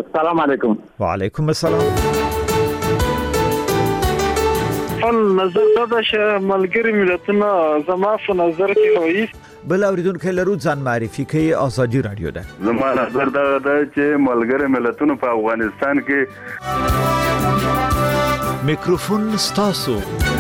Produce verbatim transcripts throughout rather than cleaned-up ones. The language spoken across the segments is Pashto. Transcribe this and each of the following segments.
السلام علیکم. وعلیکم السلام. خپل نظر دا چې ملګری ملتونه زما په نظر کې وایي بل اوریدونکو لرو ځان معرفي کوي. ازادي رادیو ده. زما نظر دا ده چې ملګری ملتونه په افغانستان کې میکروفون ستاسو.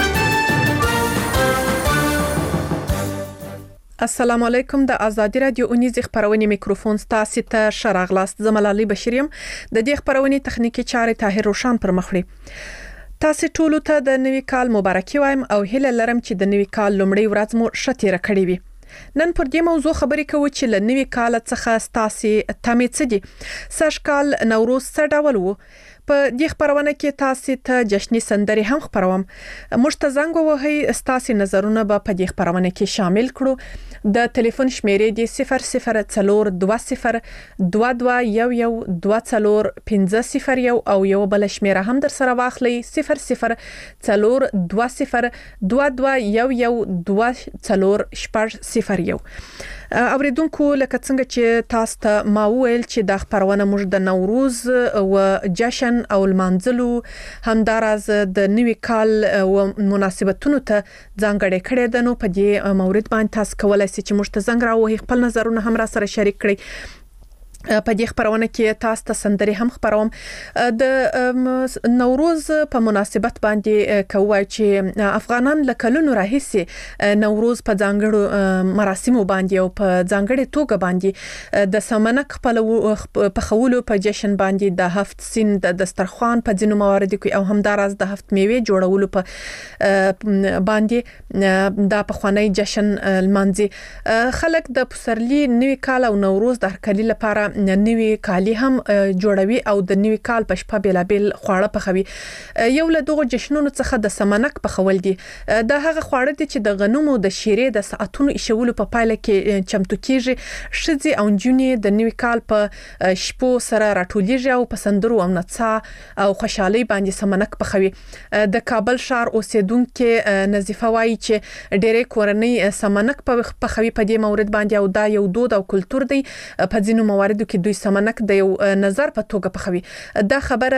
السلام علیکم. د ازادي رادیو اونیز خبرونه میکروفون ستاسو ته شراغلاست. زملالي بشریم د دې خبرونه تخنیکی چارې طاهر روشان پر مخړي. تاسو ټول ته د نوي کال مبارکي وایم او هیله لرم چې د نوي کال لومړی ورځ مو شتیره کړې وي. نن پر دې موضوع خبرې کوو چې ل نوي کال څخه ستاسو تمې څه دي. سږ کال نوروز څه ډول وو؟ په دې خبرونه کې تاسو ته جشنی سندري هم خبروم. مشتزنګ وهي ستاسو نظرونه به په دې خبرونه کې شامل کړو. د ټلیفون شمیرې دی صفر صفر څلور دوه صفر دوه دوه یو یو دوه څلور پنځه صفر یو او یو بل شمیره هم در سره واخلئ صفر صفر څلور دوه صفر دوه دوه یو یو دوه څلور شپږ صفر یو. اوریدونکو لکه څنګه چې تاسو ته ما ویل چې د خبرونه موږ د نوروز او جشن او المنزلو همدارز د نوي کال او مناسبتونو ته ځانګړې کړې ده. نو په دې مورید باندې تاسو کولای شئ چې موږ ته زنګ راوهي خپل نظرونه هم را سره شریک کړئ. په دې خبرونه کې تاسو ته سندري هم خبروم. د نوروز په مناسبت باندې کوي چې افغانان لکلونو راهیسي نوروز په ځانګړو مراسمو باندې او په ځانګړي توګه باندې د سمنک په خولو په جشن باندې د هفت سین د دسترخوان په ځینو مواردو کې او همدارز د هفت میوه جوړولو په باندې د پخوانی جشن المنزي خلک د پسرلی نوي کال او نوروز د هرکلی لپاره نوي کالی هم جوړوي او د نوي کال په شپه بیلابل خواړه پخوي. یو له دغه جشنونو څخه د سمنک پخول دي. د هغه خواړه دي چې د غنمو د شیرې د ساعتونو ایشولو په پایله کې چمتو کیږي. شذي او جونې د نوي کال په شپو سره راټولېږي او په سندرو او نڅا او خوشحالي باندې سمنک پخوي. د کابل ښار اوسیدونکو نظیفه وایي چې ډېرې کورنۍ سمنک پخوي په دې مورید باندې او دا یو دود او کلچر دی. په ځینو مواردو کې دوی سمنک د یو نظر په توګه پخوي. دا خبره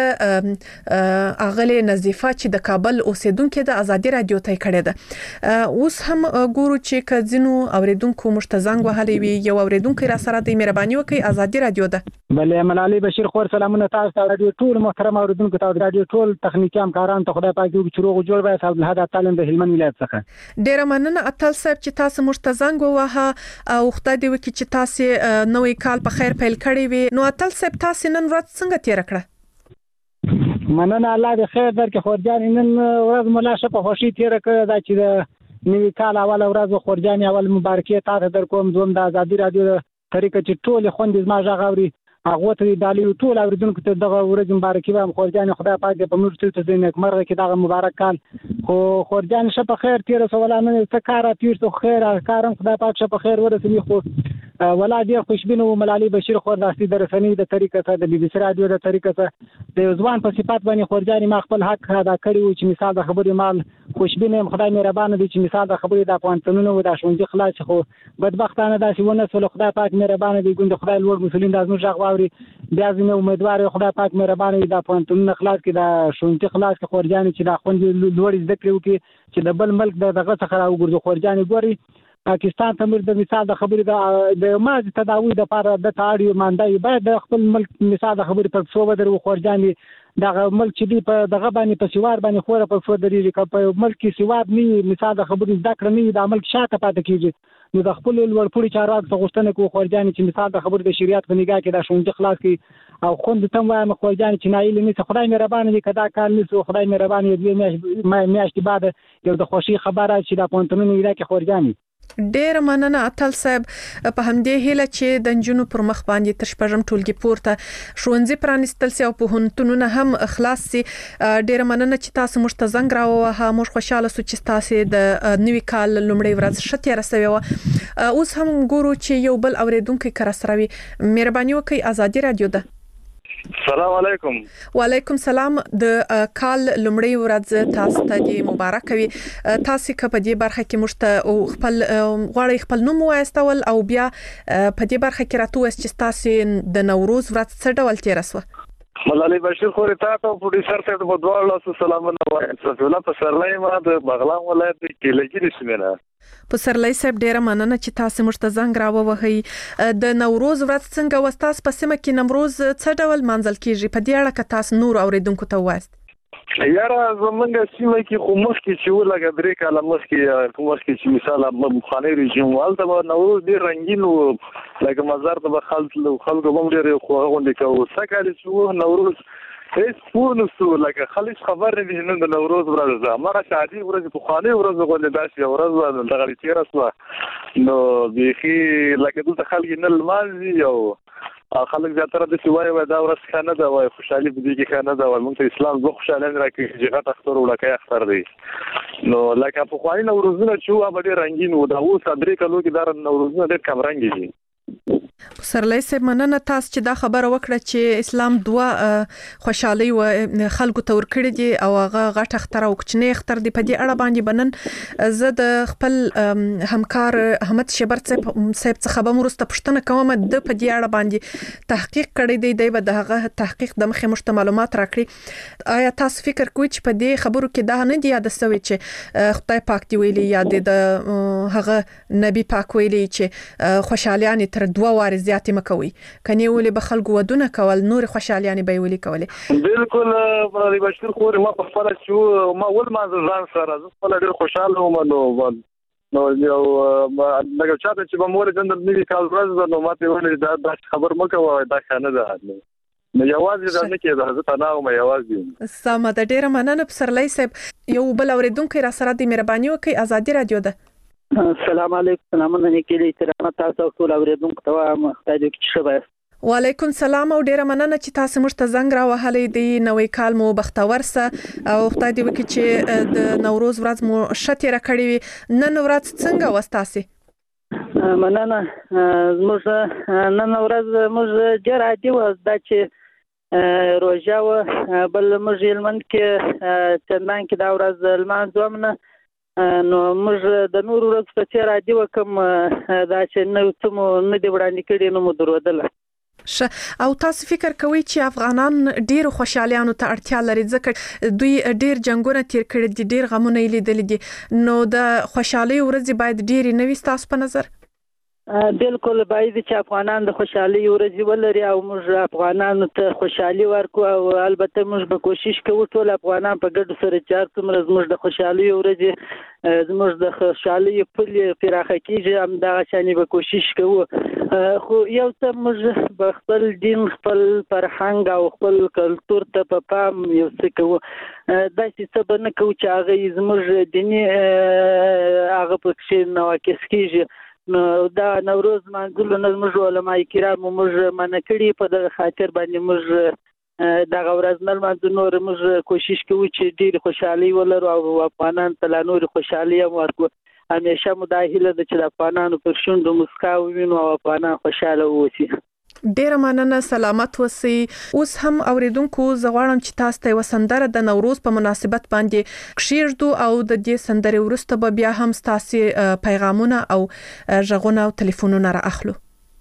اغله نظیفه چې د کابل اوسیدونکو د ازادي رادیو ته کړې ده. اوس هم ګورو چې کزینو اوریدونکو مشتزنګ وهلې وي. یو اوریدونکو را سره د مهرباني وکي ازادي رادیو ده. بلې ملالي بشیر خور سلامونه تاسو ته رادیو ټول محترم اوریدونکو ته رادیو ټول تخنیکی همکاران ته خدای پاک دې چروغ جوړ وای صاحب له تعلیم د هلمند ولایت څخه. ډیر مننه اتل صاحب چې تاسو مشتزنګ وه او خدای دې وکي چې تاسو نوې کال په خیر پیل کړی وي. نو اتل صاحب تاسو نن ورځ څنګه تیر کړه؟ مننه الله دې خیر درکړي. خورجان نن ورځ مولا شه په خوشي تیر کړه دا چې د نوي کال اول ورځ خورجان اول مبارکي تاسو در کوم زوم د ازادي رادیو طریقه چې ټول خوندې ما ژغوري هغه ته د علی ټول اوریدونکو ته دغه ورځ مبارکي وایم. خورجان خدای پاک دې په موږ ټول ته دې نیکمرغه کې دغه مبارک کال خو خورجان شه په خیر تیر سوالانه څه کار تیر ته خیر کارم خدای پاک شه په خیر ورسوي. خو ولا دې خوشبینو ملالي بشیر خور داسې درسنی د طریقه ته د بي بي سي رادیو د طریقه ته د ځوان په صفات باندې خورجان ما خپل حق ادا کړی و چې مثال د خبرې مال خوشبینه خدای مهربان دي چې مثال د خبرې د پوانتونو و د شونځ خلاص. خو بدبختانه داسې ونه سول. خدای پاک مهربان دي ګوند خدای لوړ مسولین د ازمو ژغوري. بیا زموږ امیدوار خدای پاک مهربان دي د پوانتونو خلاص کې د شونځ خلاص کې خورجان چې د خوند لوړ زده کړو کې چې د بل ملک دغه څخه راوګرځو. خورجان ګوري پاکستان ته مر د مثال د خبرې د ماز تداوی د لپاره د تاړي مانډای باید د خپل ملک مثال د خبرې په څو بدر خورجان دغه ملک چې دی په دغه باندې په سیوار باندې خوره په څو درې کې په ملک کې سیوار نه مثال د خبرې ذکر نه د ملک شاته پاتې کیږي. نو د خپل لوړپوړي چارواکو څخه غوښتنه کوي خورجان چې مثال د خبرې د شریعت په نگاه کې د شونډه خلاص کی او خوند تم وایم خورجان چې نایل نه خدای مهربان دي کدا کال نسو خدای مهربان دي میاشتې بعد یو د خوشي خبره چې د پونتونو نه کې خورجان. ډیر مننه اتل صاحب. په همدې هیله چې د جنونو پر مخ باندې تر شپږم ټولګي پورته شونځي پرانستل سي او په هنتونو هم اخلاص سي. ډیر مننه چې تاسو مشتزنګ راوه. موږ خوشاله سو چې تاسو د نوي کال لومړی ورځ شته رسوي. اوس هم ګورو چې یو بل اوریدونکو کرا سروي. مهرباني وکړئ ازادي رادیو ده. السلام علیکم. وعلیکم سلام. د کال لومړی ورځ تاسو ته دې مبارک وي. تاسو که په دې برخه کې مشته خپل غواړئ خپل نوم وایستول او بیا په دې برخه کې راته وایي چې تاسو د نوروز ورځ څه ډول تیر شوه؟ ملالي بشیر خوري تاسو په دې سر ته په دوه لاسو سلامونه وایم صفي الله په سرلای ما د بغلان ولایت کې لګیږي سیمه په سرلای صاحب ډیره مننه چې تاسو موږ ته زنګ راووهئ د نوروز ورځ څنګه وستاس په سیمه کې نوروز څه ډول منځل کیږي په دې اړه که تاسو نور اوریدونکو ته وایست یاره زمونږ سیمه کې خو مخکې چې ولګه درې کاله مخکې کوم وخت کې چې مثال مخاني رژیم والته به نوروز ډېر رنګین و لکه مزار ته به خلک خلکو هم ډېر غونډې کوو څه کال چې و نوروز هیڅ پوه نشو لکه خلک خبر نه دي نن د نوروز ورځ ده هماغه عادي ورځ پخوانۍ ورځ غوندې داسې ورځ وه دغه تېره شوه نو بیخي لکه دلته خلک نه لمانځي او خلک زیاتره داسې وایي وایي دا ورځ ښه نه ده وایي خوشحالي په دې کې ښه نه ده وایي موږ ته اسلام دوه خوشحالۍ راکوي چې غټ اختر وړوکی اختر دی نو لکه پخواني نوروزونه چې وو هغه ډېر رنګین وو دا اوس درې کلو کې دا نوروزونه ډېر کمرنګې دي سرلای صاحب مننه تاسو چې دا خبره وکړه چې اسلام دوه خوشحالي و خلکو ته ورکړي دي او هغه غټ اختر او کوچنی اختر دی په دې اړه باندې بنن زه د خپل همکار احمد شبر صاحب څخه به مرسته پوښتنه کوم د په دې اړه باندې تحقیق کړی دی دی به د هغه تحقیق د مخې مشته معلومات راکړي آیا تاسو فکر کوئ چې په دې خبرو کې دا نه دی یاد سوي چې خدای پاک دی ویلي یا د هغه نبی پاک ویلي چې خوشحالیان تر دوه واره زیاتې مکوي کني ولې به خلکو ودونه کول نور خوشحالیان به ویلي کولې بالکل ملالي بشیر خوري ما په خپل چې ما ول ما ځان سره زه خپل ډېر خوشاله وم نو نو یو دغه چاته چې به مور جندل نوي کال ورځ نو ماته ولې دا د خبر مکه وای دا خانه ده نو یوازې دا نه کېده زه تنها وم یوازې سم د ډېر مننه سرلای صاحب یو بل اوریدونکو را سره د مهرباني وکي ازادي رادیو ده السلام علیکم سلامونه نیکلی احترام تاسو ټول اوریدونکو ته وایم خدای دې کې شبه وعلیکم سلام او ډیره مننه چې تاسو موږ ته زنګ راوهلې دی نوې کال مو بختور سه او خدای دې وکړي چې د نوروز ورځ مو شته راکړې وي نن ورځ څنګه وستاسي مننه موږ نن ورځ موږ ډیر عادي و دا چې روژه و بل موږ یلمن کې چندان کې دا ورځ لمانځو نه نو موږ د نور ورځ په څیر عادي وکم دا چې نو څه مو نه دی وړاندې کړي نو مو درودله او تاسو فکر کوئ چې افغانان ډیر خوشحالیانو ته اړتیا لري ځکه دوی ډیر جنگونه تیر کړي دي ډیر غمونه لیدل دي نو د خوشحالي ورځ باید ډیر نوي تاسو په نظر بالکل باید چې افغانان د خوشحالي ورځ ولري او موږ افغانانو ته خوشحالي ورکو او البته موږ به کوشش کوو ټول افغانان په ګډ سره چې څومره زموږ د خوشحالي ورځ زموږ د خوشحالي پلې پراخه کیږي هم دا شانې به کوشش کوو خو یو څه موږ به خپل دین خپل فرهنګ او خپل کلتور ته په پام یو څه کوو داسې څه به نه کوو چې هغه زموږ دیني هغه پکې نواقص کیږي نو دا نوروز منځلو نه موږ علماء کرام موږ منع کړي په دغه خاطر باندې موږ دغه ورځ نه لمانځو نور موږ کوشش کوو چې ډېر خوشحالي ولرو او افغانان ته لا نور خوشحالي هم ورکړو همیشه مو دا هیله ده چې د افغانانو پر شونډو مسکا ووینو او افغانان خوشحاله واوسي ډیره مننه سلامت اوسئ اوس هم اوریدونکو زه غواړم چې تاسو ته یو سندره د نوروز په مناسبت باندې کښیږدو او د دې سندرې وروسته به بیا هم تاسو پیغامونه او غږونه او ټلیفونونه را اخلو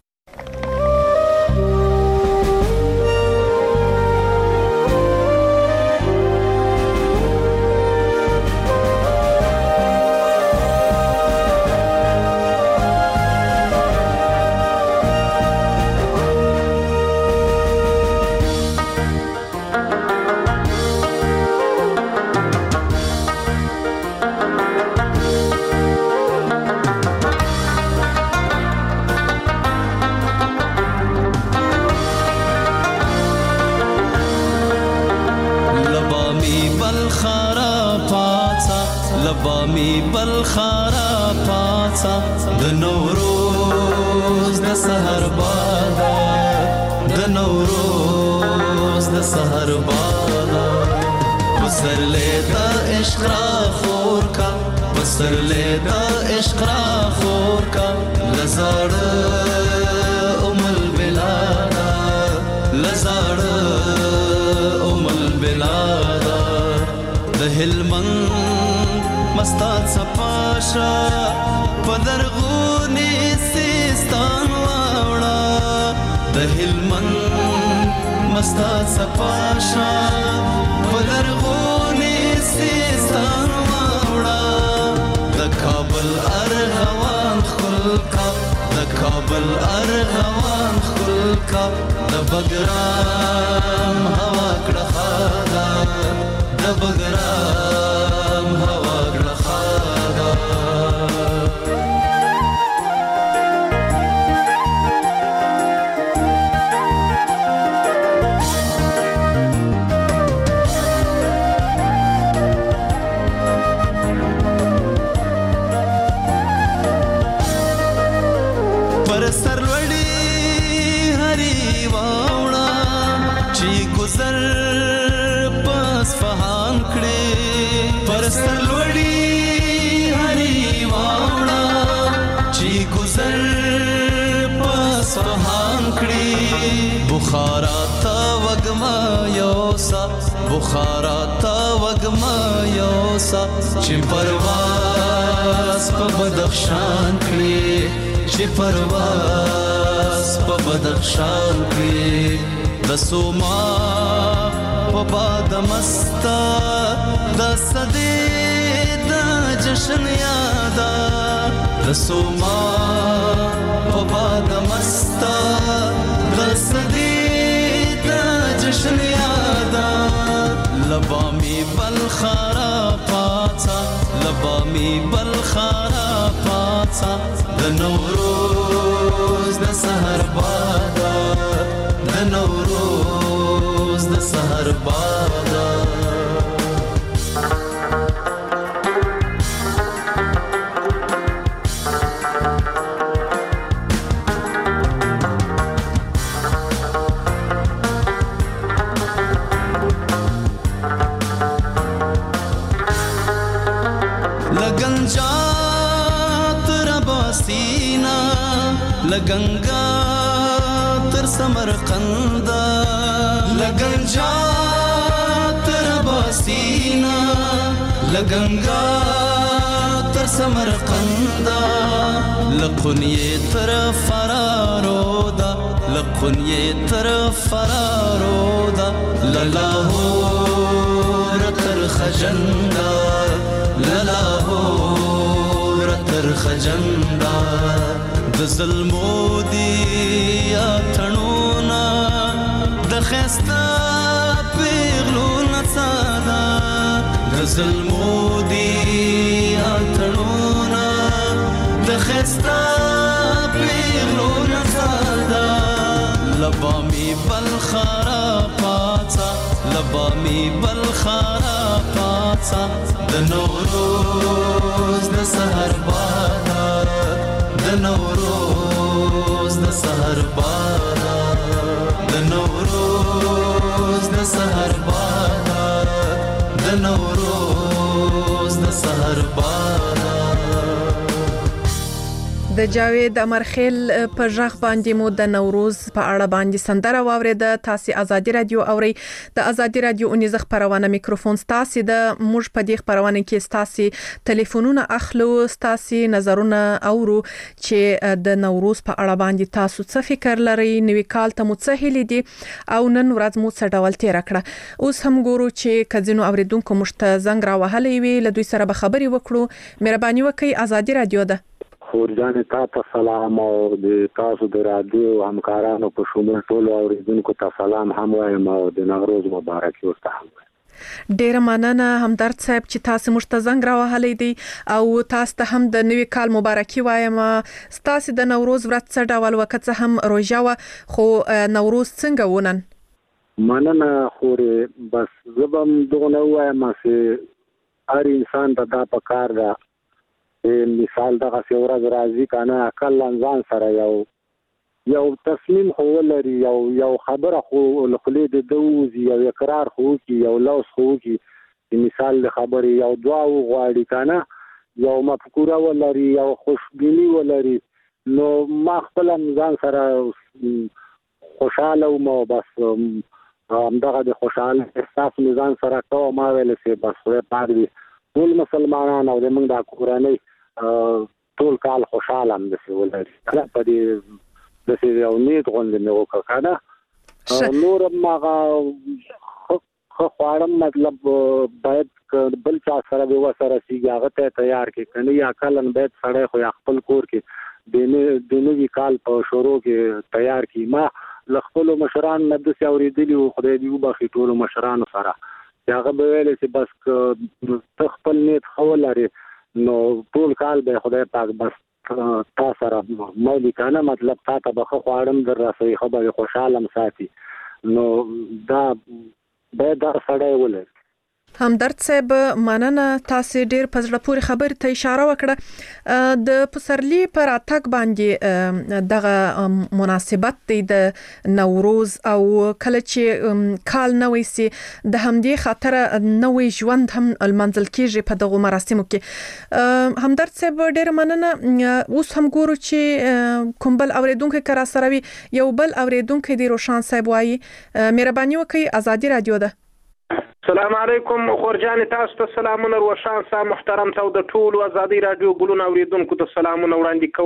لبامی بلخارا پاڅا د نوروز د سحر بادا د نوروز د سحر بادا بسر لیتا عشق را خور کا بسر لیتا عشق را خور کا لزاړ ام البلادا لزاړ ام البلادا د هلمند مستات سپاشا پدرغونی سیستان واوڑا د هلمند مستا صفاشا ولرغونی سیستان واوڑا د کابل ارغوان خلکا د کابل ارغوان خلکا د بګرام هوا کړه خادا د بګرام هوا کړه خادا بخارا تا وگما یوسا بخارا تا وگما یوسا چی پرواز پا بدخشان کلی چی پرواز پا بدخشان کلی دسوما پا باد مستا دسدی دا جشن یادا دسوما پا باد مستا دسدی جشن یادا لبامی بلخارا پاتا لبامی بلخارا پاتا د نوروز د سحر بادا د نوروز د سحر بادا لگنگا تر سمرقندا لگنجا تر باسینا لگنگا تر سمرقندا لقنیه تر فرارودا لقنیه تر فرارودا للاهور تر خجندا للاهور تر خجندا د ظلمو دی یا تڼونا د خستا پیغلو نڅادا د ظلمو دی یا تڼونا د خستا پیغلو نڅادا لبامی بلخارا پاتا لبامی بلخارا پاتا د نوروز د سحر بادا د نوروز د سحر بادا د نوروز د سحر بادا د نوروز د سحر بادا د جاوید امرخیل په ژغ باندې مو د نوروز په اړه باندې سندره واوریده. تاسو ازادي رادیو اوري. د ازادي رادیو اونیز خبرونه میکروفون تاسو د موږ په دې خبرونه کې تاسو ټلیفونونه اخلو تاسو نظرونه اورو چې د نوروز په اړه باندې تاسو څه فکر لرئ. نوې کال ته مو څه هیلې دي او نن ورځ مو څه ډول تیر کړه. اوس هم ګورو چې کزینو اوریدونکو مشته زنګ را وهلې وي له دوی سره به خبري وکړو. مهرباني وکړئ. ازادي رادیو ده خورجان تاسو سلام او د تاسو د رادیو همکارانو په شمول ټول اوریدونکو ته سلام هم وایم او د نوروز مبارک ورته هم. ډیر مننه همدرد صاحب چې تاسو مشتزنګ راوهلې دي او تاسو ته هم د نوي کال مبارکي وایم. تاسو د نوروز ورځ څه ډول وکړه؟ هم روژه و خو نوروز څنګه ونن؟ مننه خوري بس زبم دغه وایم چې هر انسان ته دا پکار ده مثال دغه ورځ راځي کنه عقل ځان سره یو یو تصمیم خو لري یو یو خبره خو لخلې د دوز یو اقرار خو کی یو لوس خو کی مثال د خبرې یو دعا وغواړي کنه یو مفکوره ولري یو خوشبینی ولري نو ما خپل ځان سره خوشاله مو بس هم دغه د خوشاله احساس ځان سره کوم ما ویل سي بس په دې ټول مسلمانان او د موږ د کورنۍ ټول کال خوشاله هم دي ولري په دې د سې یو نیت غونډه مې وکړه نور ماغه خو خواړم مطلب باید بل چا سره به وسره سیږي هغه ته تیار کې کني یا کلن باید سړی خو خپل کور کې دینه دینوي کال په شروع کې تیار کی ما لخپل مشران نه د ساوریدلی او خدای دې وبخي ټول مشران سره هغه به ویل چې بس تخپل نیت خولاري نو ټول کال به خدای پاک بس تا سره مې کنه مطلب تا ته به خواړم در راسي خبره خوشاله ساتي نو دا به دا سړی ولې همدرد صاحب مننه تاسو ډیر په زړه پورې خبرې ته اشاره وکړه د پسرلی پر اتاک باندې دغه مناسبت دی د نوروز او کله چې کال نوې سي د همدې خاطر نوې ژوند هم المنزل کېږي په دغه مراسمو کې همدرد صاحب ډیر مننه اوس هم ګورو چې کوم بل اوریدونکو کرا سره یو بل اوریدونکو دی روشان صاحب وایي مهرباني وکړئ ازادي رادیو ده السلام علیکم خورجان تاسو ته سلامونه روشان صاحب محترم ته د ټول ازادي رادیو ګلونه اوریدونکو ته سلامونه وړاندې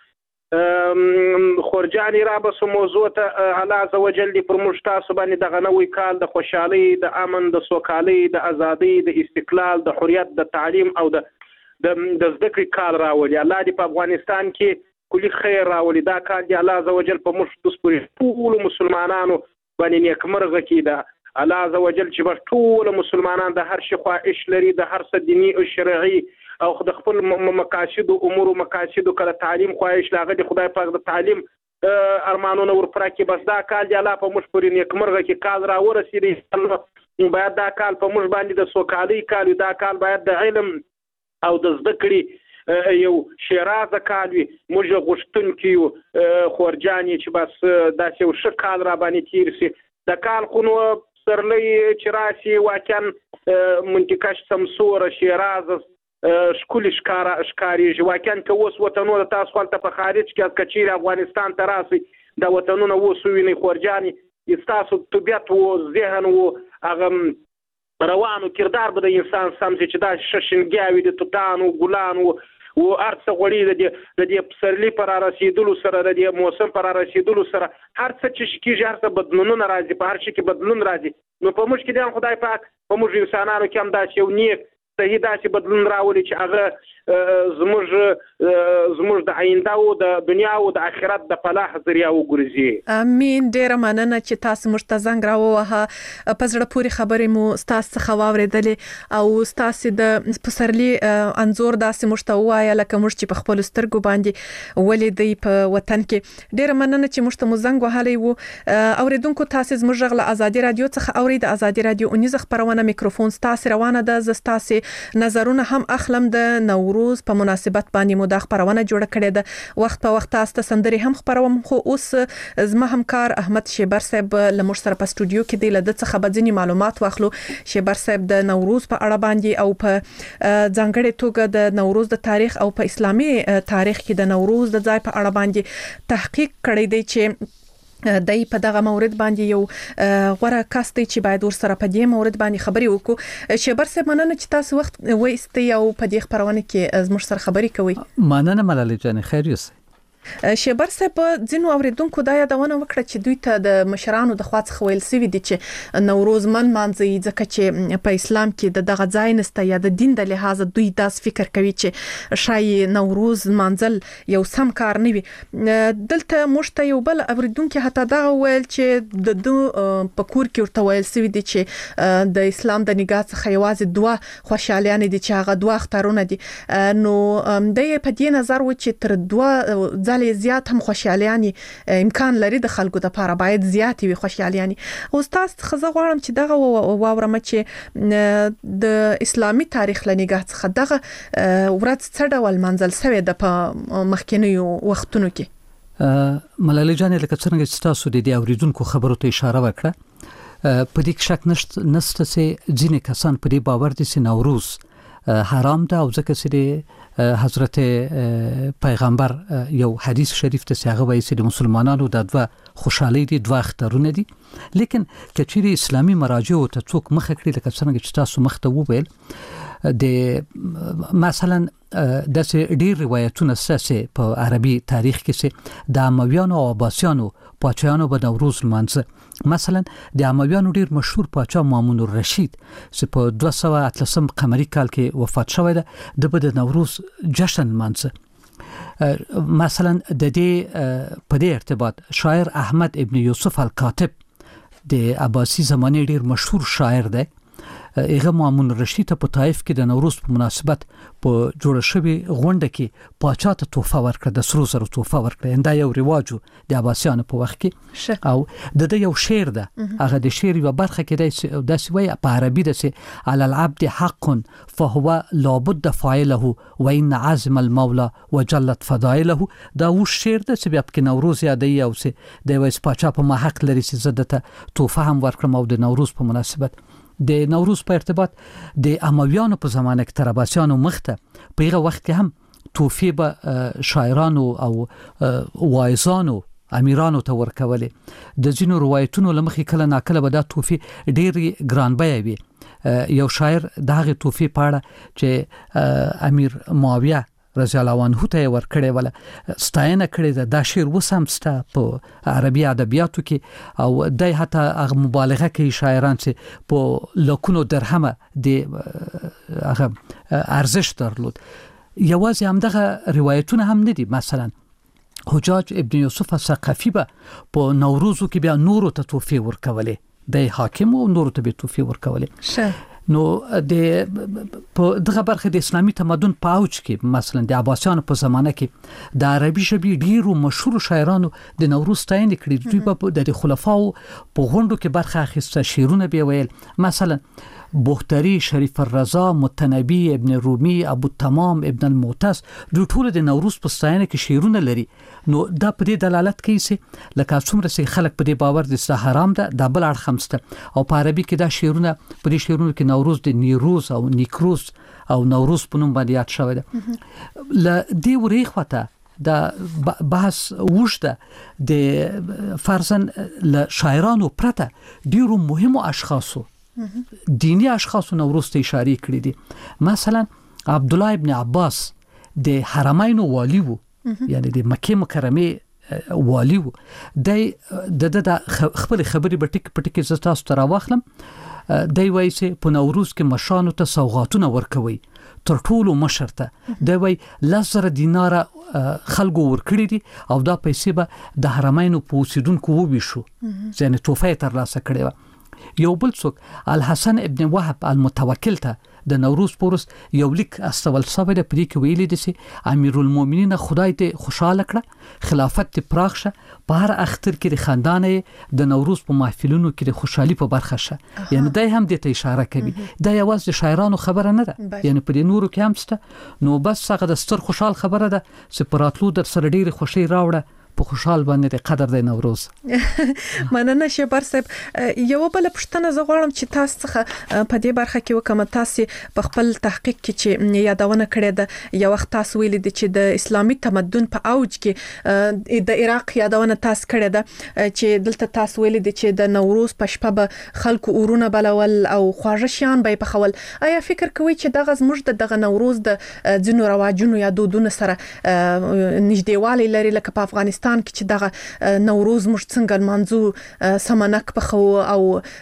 کوم خورجان را به موضوع ته الله عزوجل دی پر موږ تاسو باندې د غنوي کال د خوشحالي د امن د سوکالي د ازادي د استقلال د حریت د تعلیم او د د ذکر کال راولي الله دی په افغانستان کې کلی خیر راولي دا کال دی الله عزوجل په موږ ټول مسلمانانو باندې نیکمرغه کیده الله عزوجل چې ټول مسلمانان د هر شي خواهش لري د هر څه دینی او شرعي او د خپل مقاصد او امور او مقاصد کله تعلیم خواهش لاغه د خدای پاک د تعلیم ارمانونه ورپره کې بس دا کال دی الله په موږ پورې نیکمرغه کې کال را ورسېږي الله باید دا کال په موږ باندې د سوکالي کال دا کال باید د علم او د زده کړې یو شیرازه کال وي موږ غوښتونکي یو خورجانې چې بس داسې یو ښه کال را باندې تیر شي د کال خو نو سرلی چې راشي واقعا منطقه سمسوره شیراز شکل ښکارا ښکاریږي واقعا که اوس وطنونه تاسو هلته په خارج کې کچیر افغانستان ته راسي د وطنونه اوس ویني خورجانې ستاسو طبیعت و ذهن و هغه روانو کردار به د انسان سمځي چې دا ششنګیاوي د توتانو ګلانو و ارڅ غوړي د د دې پسرلی پر رسیدلو سره د دې موسم پر رسیدلو سره هر څه چې کیږي هر څه بدلونونه راځي په هر شي کې بدلون راځي نو په موږ کې د خدای پاک په موږ انسانانو کې هم دا یو نیک صحیح داسې بدلون راولي چې هغه زموږ زموږ د آینده او د دنیا او د آخرت د فلاح ذریعہ وګرځي امين ډیر مننه چې تاسو موږ ته زنګ راووهه په زړه پورې خبرې مو تاسو څخه واورېدلې او تاسو د پسرلی انزور داسې موږ ته وایي لکه موږ چې په خپل سترګو باندې ولیدې په وطن کې ډیر مننه چې موږ ته مو زنګ وهلی وو اوریدونکو تاسو زموږ غږ له ازادي رادیو څخه اورید ازادي رادیو اونیز خبرونه میکروفون تاسو روانه ده زستاسي نظرونه هم اخلم د نوروز په مناسبت باندې مو د خبرونه جوړ کړې ده وخت په وخت تاسو سندري هم خبروم خو اوس زما همکار احمد شیبر صاحب لمر سره په استودیو کې دی لده څخه بځنی معلومات واخلو شیبر صاحب د نوروز په اړه باندې او په ځانګړې توګه د نوروز د تاریخ او په اسلامي تاریخ کې د نوروز د ځای په اړه باندې تحقیق کړی دی چې دای په دغه مورد باندې یو غوړه کس دی چې باید ور سره په دې مورد باندې خبري وکړو شیبر صاحب مننه چې تاسو وخت وایستي او په دې خبرونه کې زموږ سره خبري کوي مننه ملالۍ جان خیر یوسف شیبر صاحب ځینو اوریدونکو دا یادونه وکړه چې دوی ته د مشرانو د خوا څخه ویل سوي دي چې نوروز من مانځي ځکه چې په اسلام کې د دغه ځای نسته یا د دین د لحاظ دوی داس فکر کوي چې شای نوروز مانځل یو سم کار نه وي دلته موږ یو بل اوریدونکو حتی دا ویل چې د دو په کور کې ورته ویل سوي دي چې د اسلام د نگاه څخه یوازې دوه خوشالیان دي چې هغه دوه اخترونه دي نو د په دې نظر و چې تر دوه ځلې زیات هم خوشالیانی امکان لري د خلکو د لپاره باید زیات وي خوشالیانی او تاسو خزه غواړم چې دغه واورم چې د اسلامي تاریخ لنګه څخه دغه ورځ څه ډول منځل سوي د مخکینیو وختونو کې ملالۍ جان لکه څنګه چې تاسو د دې اوریدونکو خبرو ته اشاره وکړه په دې شک نشته نسته چې ځینې کسان په دې باور دي چې نوروز حرام ده او ځکه چې حضرت پیغمبر یو حدیث شریف ته څنګه وایي چې مسلمانانو د دوه خوشحالي دي دوه اخترونه دي لیکن کچېری اسلامي مراجع ته څوک مخ کړي لکه څنګه چې تاسو مخ ته وویل د مثلا د ډیر روایتونه سره په عربي تاریخ کې سه د امویانو او عباسیانو پاچایانو په نوروز لمانځه. مثلا د امویانو ډیر مشهور پاچا مامون الرشید چې په دوه سوه اتلسم قمري کال کې وفات شوی دی، د په نوروز جشن لمانځه. مثلا د دې په دې ارتباط شاعر احمد ابن یوسف الکاتب د عباسی زمانه ډیر مشهور شاعر دی. هغه مامون الرشید په طائف کې د نوروز په مناسبت په جوړ شوی غونډه کې پاچا ته تحفه ورکړه، د سرو زرو تحفه ورکړه. دا یو رواج د عباسیانو په وخت کې. او د دې یو شعر ده، هغه د شعر یو برخه کې د سوي په عربي ده چې علی العبد حق فهو لابد فاعله وان عزم المولى وجلت فضائله. دا و شعر ده چې بیا په نوروز یادوي او چې د وایس پاچا په ما حق لري چې زدته تحفه هم ورکړم او د نوروز په مناسبت. د نوروز په ارتباط د امویانو په زمانه کې تر عباسیانو مخته په هغه وخت کې هم توفی به شاعرانو او واعظانو امیرانو ته ورکولې. د ځینو روایتونو لمخې کله ناکله به دا توفی ډېری ګرانبیه وي. یو شاعر دغه توفی پاړه چې امیر معاویه رضی الله عنه ته ورکړې ولا ستاینه کړې ده. دا شعر وسمسته په عربي ادبیاتو کې او دای حتی هغه مبالغه کوي شاعران چې په لکونو درهمه د هغه ارزش درلود. یوازې همدغه روایتونه هم نه دي. مثلا حجاج ابن یوسف الثقفي به په نوروزو کې بیا نورو ته توفی ورکولې، د حاکم او نورو ته به توفی ورکولې. نو د په دغه برخه د اسلامي تمدن په اوج کې مثلا د عباسیانو په زمانه کې د عربي ژبې ډیرو مشهور شاعرانو د نوروز ستاینه کړې. دوی په د خلفاو په غونډو کې برخه اخیسته، شعرونه به ویل. مثلا بختری، شریف الرضا، متنبی، ابن رومی، ابو تمام، ابن المعتز دوی ټول د نوروز په ستاینه کې شعرونه لري. نو دا په دې دلالت کوي چې لکه څومره چې خلک په دې باور دي چې حرام ده، د بل اړخ خمسته. او په عربي کې دا شعرونه په دې شعرونو کې نوروز د نیروز او نیکروز او نوروز په نوم باندې یاد شوی ده. ل دې وریخوته د بحث وشته د فرزن ل شاعرانو پرته ډیرو مهمو اشخاصو دینی اشخاصو نوروز ته اشاره کړې دي. مثلا عبد الله ابن عباس د حرمین والی وو، یعنی د مکه مکرمه والی وو. د د خپل خبرې په ټیک په ټیک ز تاسو ته راوخلم. دی وایي چې په نوروز کې مشانو ته سوغاتونه ورکوي، تر ټولو مشر ته دی وایي لسر دیناره خلکو ورکړي دي او دا پیسې به د حرمینو په اوسیدونکو وویشو، یعنی توفه تر لاسه کړي وه. یو بل څوک الحسن ابن وهب المتوکل ته د نوروز پورس یو لیک استول شوی د پرې کې ویلي دي چې امیر المؤمنین خدای ته خوشاله کړه، خلافت ته پراخ شه، په هر اختر کې د خاندان د نوروز په محفلونو کې د خوشحالي په برخه شه. یعنی دای هم د ته اشاره کوي. دا یوازې شاعرانو خبره نه ده، یعنی په دې نورو کې هم ست. نو بس هغه د ستر خوشحال خبره ده چې پراتلو در سره ډېر خوشي راوړه په خوشحال باندې د قدر د نوروز. مننه شبر صاحب. یو بل پښتنه زه غواړم چې تاسو څخه په دې برخه کې وکم. تاسو په خپل تحقیق کې چې یادونه کړې ده یو وخت تاسو ویل دي چې د اسلامي تمدن په اوج کې د عراق یادونه تاسو کړې ده چې دلته تاسو ویل دي چې د نوروز په شپه به خلکو اورونه بلول او خواږه شیان به په خول. آیا فکر کوئ چې دغه زموږ دغه نوروز د ځینو رواجونو یا دودونو سره نږدېوالی لري لکه په افغانستان کې چې دغه نوروز موږ څنګه منځو سمنک په خو او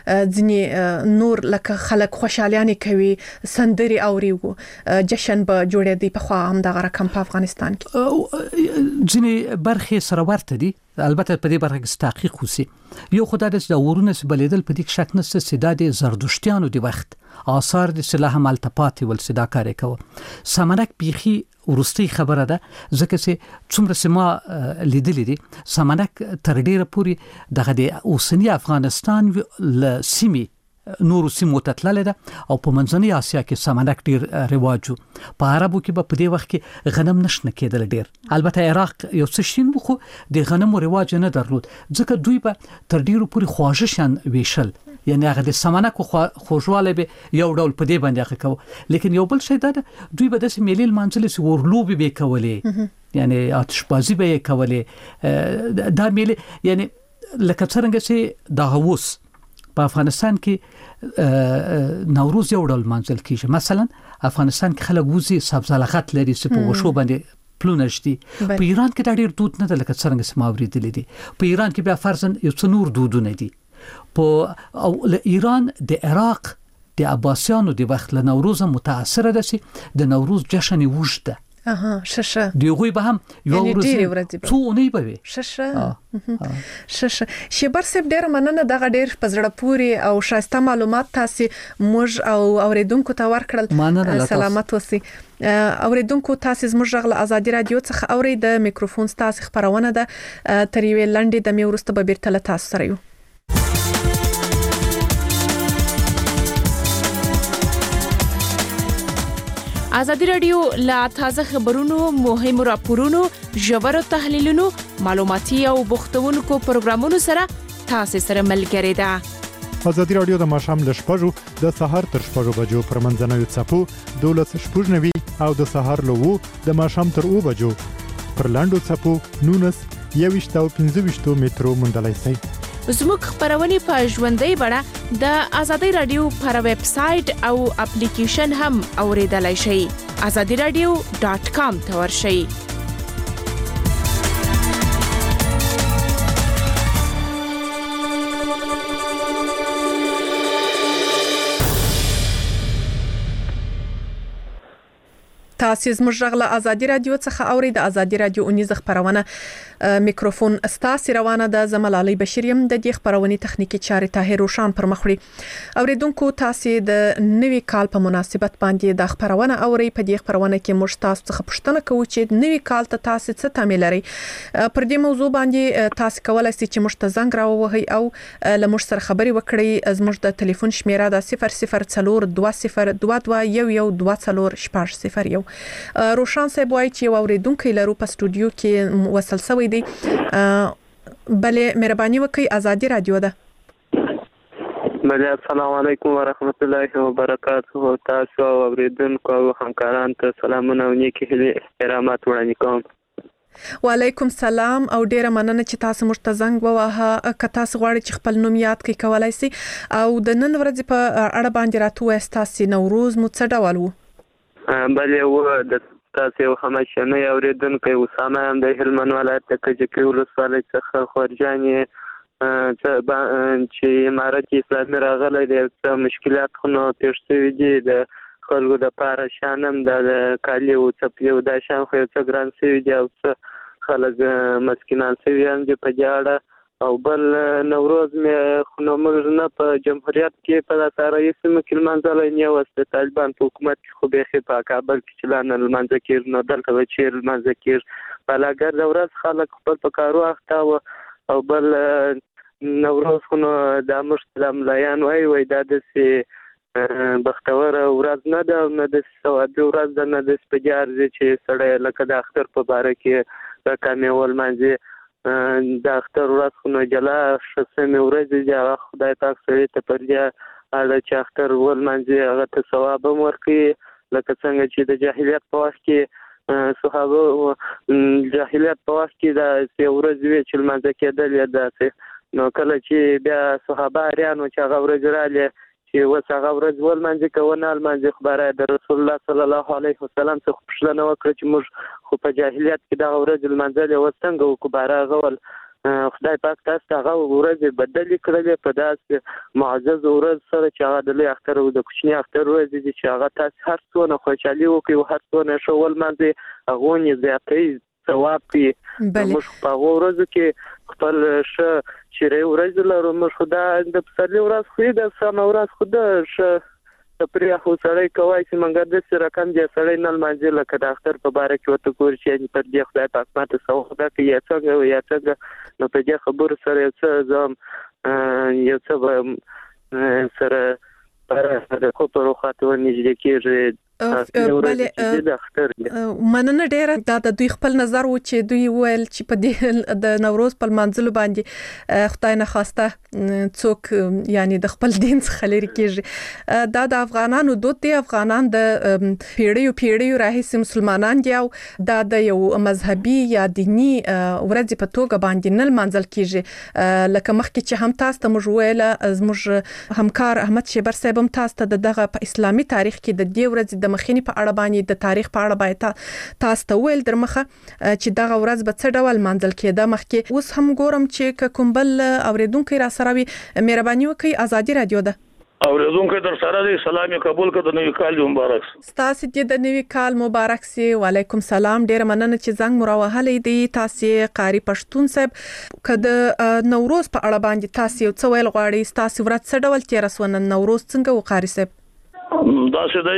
ځینې نور لکه خلک خوشالیانه کوي، سندري اوري وو، جشن به جوړې دی په خو هم دغه رقم په افغانستان کې ځینې برخې سره ورته دي. البته په دې برخه کې تحقیق وسی. یو خدای د ورونه بلیدل په دې شک نشته چې د زردشتیانو دی وخت آثار د سلاح ملتپات ول صدا کاری کوي. سمنک بیخي ورستی خبره ده ځکه چې څومره سما لیدلې دي سمنک تر ډیره پوری دغه د اوسنی افغانستان ل سیمه نورو سیمو ته تللی ده او په منځنۍ اسیا کې سمنک ډیر رواجو. په عربو کې به په دې وخت کې غنم نشنه کېدل ډیر. البته عراق یو څه شین خو د غنمو رواج نه درلود ځکه دوی به تر ډیرو پوری خواږه شان ویشل، یعنی هغه د سمنک خوږوالی به یو ډول په دې باندې هغه کوو. لیکن یو بل شی دا دوی به داسې میلې لمانځلې چې ورلوبې به یې کولې، یعنی آتشبازي به یې کولې. دا میلې یعنی لکه څرنګه چې دغه اوس په افغانستان کې نوروز یو ډول منځل کیږي. مثلا افغانستان کې خلک وزي سبزالخت لري چې په وشو باندې پلونشتي په ایران کې دا ډېر دود نه ده لکه څنګه سماوري دي دي په ایران کې بیا فرضاً یو څو نور دودونه دي په او ایران د عراق د عباسیانو د وخت له نوروز متاثره ده چې د نوروز جشن وجده اها ششه دیغوی به هم یو ورځ څو نه بوي ششه ششه شبر سب ډیر مننه دغه ډیر پزړه پوری او شایسته معلومات تاسو موږ او اوریدونکو ته ورکړل سلامت اوسئ اوریدونکو تاسو زموږ غل ازادي رادیو څخه اورید د میکروفون تاسو خبرونه ده تر یو لنډه د میورسته به بیرته تاسو سره یو ازادي رادیو لا تازه خبرونو مهمو راپورونو ژورو تحلیلونو معلوماتي او بوختونکو پروګرامونو سره تاسو سره ملګری ده ازادي رادیو د ماشام له شپږو د سهار تر شپږو بجو پر منځنوي چپو دولس شپږنوي او د سهار له وو د ماشام تر او بجو پر لاندو چپو نونس یويشت او پنځه ویشت مترو مندلای سي زموږ خبرونه په ژوندۍ بڼه د ازادي رادیو پر ویب سټ او اپلیکیشن هم اوریدلای شئ azadi radio dot com ته ورشئ تاسو زموږ غل ازادي رادیو څخه اورید ازادي رادیو اونیز خبرونه میکروفون استاسي روانه د زملالي بشریم د دې خبرونې تخنیکی چارې طاهر روشان پر مخړي اوریدونکو تاسو د نوي کال په مناسبت باندې د خبرونه اوري په دې خبرونه کې موږ تاسو څخه پوښتنه کوو چې نوي کال ته تاسو څه تمه لري پر دې موضوع باندې تاسو کولای شئ چې موږ ته زنګ راووهئ او له موږ سره خبري وکړئ زموږ د ټلیفون شمیره د صفر صفر څلور دوه صفر دوه دوه یو یو دوه څلور شپږ صفر یو روشان صاحب وایي چې اوریدونکو لرو په استودیو کې وصل شوی دی بله مهرباني وکړئ ازادي رادیو ده بله السلام علیکم ورحمت الله وبرکاته تاسو اوریدونکو او همکارانو ته سلامونه او نیکی هیلې احترامات وړاندې کوم وعلیکم سلام او ډیره مننه چې تاسو موږ ته زنګ ووهه که تاسو غواړئ چې خپل نوم یاد کړئ کولای شئ او د نن ورځې په اړه باندې راته وایئ تاسو نوروز مو څه ډول وو بله و د تاسو یو همشنه اوریدونکو اسامه هم د هلمند ولایت د کجکي ولسوالۍ څخه خورجانې چې امارت اسلامي راغلی دی څه مشکلات خو نو پیښ شوي دي د خلکو دپاره شانم د کالي او څپلي او دا شیان خو یو څه ګران شوي دي او څه خلک مسکینان شوي هم دي په دې اړه او بل نوروز مې خو نو موږ نه په جمهوریت کې په داسې رئیس سیمه کې لمانځلی نه یو د طالبان په حکومت کې خو بیخي په کابل کې چې لا نه لمانځه کېږي نو دلته به چېرې لمانځه کېږي په لاګرده ورځ خلک خپل په کارو اخته وه او بل نوروز خو نو دا موږ د ملایان وایي وایي دا داسې بختوره ورځ نه ده او نه داسې ثوابي ورځ ده نه داسې په دې ارزي چې سړی لکه د اختر په باره کې راکامې ولمانځي د اختر ورځ خو نو جلا شسمې ورځې دي هغه خدای پاک سړي ته پر دې اړه چې اختر ولمانځي هغه ته ثواب هم ورکوي لکه څنګه چې د جاهلیت په وخت کې صحابه جاهلیت په وخت کې داسې ورځې وې چې لمانځه کېدلې داسې نو کله چې بیا صحابه اریان و چې هغه ورځې رالې چې اوس هغه ورځ ولمانځي که ونه لمانځي خو باره د رسول الله صلی الله علیه وسلم څخه پوښتنه وکړه چې موږ خو په جاهلیت کې دغه ورځې لمانځلې اوس څنګه وکړو باره هغه ول خدای پاک تاسو ته هغه ورځې بدلې کړلې په داسې معزز ورځ سره چې هغه د لوی اختر او د کوچني اختر ورځې دي چې هغه تاسو هر څونه خوشحالي وکړئ او هر څونه ښه ولمانځئ هغه ونې زیاتوي ثواب کوي موږ په هغو ورځو کې خپل ښه چیرې ورځې لرو موږ خو دا د پسرلي ورځ خو د سمه ورځ خو د ښه تفریح خو سړی کوای چې مګر داسې رقم دی سړی نه لمانځي لکه د اختر په باره کې ورته ګوري چې پر دې خدای پاک ماته ثواب راکړي یا څنګه یا څنګه نو په دې خبرو سره یو څه زه یو څه به سره پر د کوپرو خاطر نږدې کېږي بله مننه ډیره دا د دوی خپل نظر و چې دوی ویل چې په دې د نوروز په لمانځلو باندې خدای نه خواسته څوک یعنی د خپل دین څخه لري کېږي دا د افغانانو دود دی افغانان د پیړیو پیړیو راهیسې مسلمانان دي او دا د یو مذهبي یا دینی ورځ په توګه باندې نه لمانځل کېږي لکه مخکې چې هم تاسو ته موږ ویل زموږ همکار احمد شیبر صاحب هم تاسو ته دغه په اسلامي تاریخ کې د دې ورځ د د مخینی په اړه باندې د تاریخ په اړه باندې تاسو ته ویل درمخه چې دغه ورځ به څه ډول منځل کېده مخکې اوس هم ګورم چې کومبل اوریدونکو را سره وي مهرباني وکړئ ازادي رادیو ده اوریدونکو در سره دی سلام قبول کړه د نوی کال مبارک تاسو ته د نوی کال مبارک سي وعلیکم سلام ډیر مننه چې زنګ مروهلې دی تاسو قاری پښتون صاحب کده نوروز په اړه باندې تاسو یو څه ویل غواړئ تاسو ورځ څه ډول تیر اسونه نوروز څنګه وقاری صاحب دا څه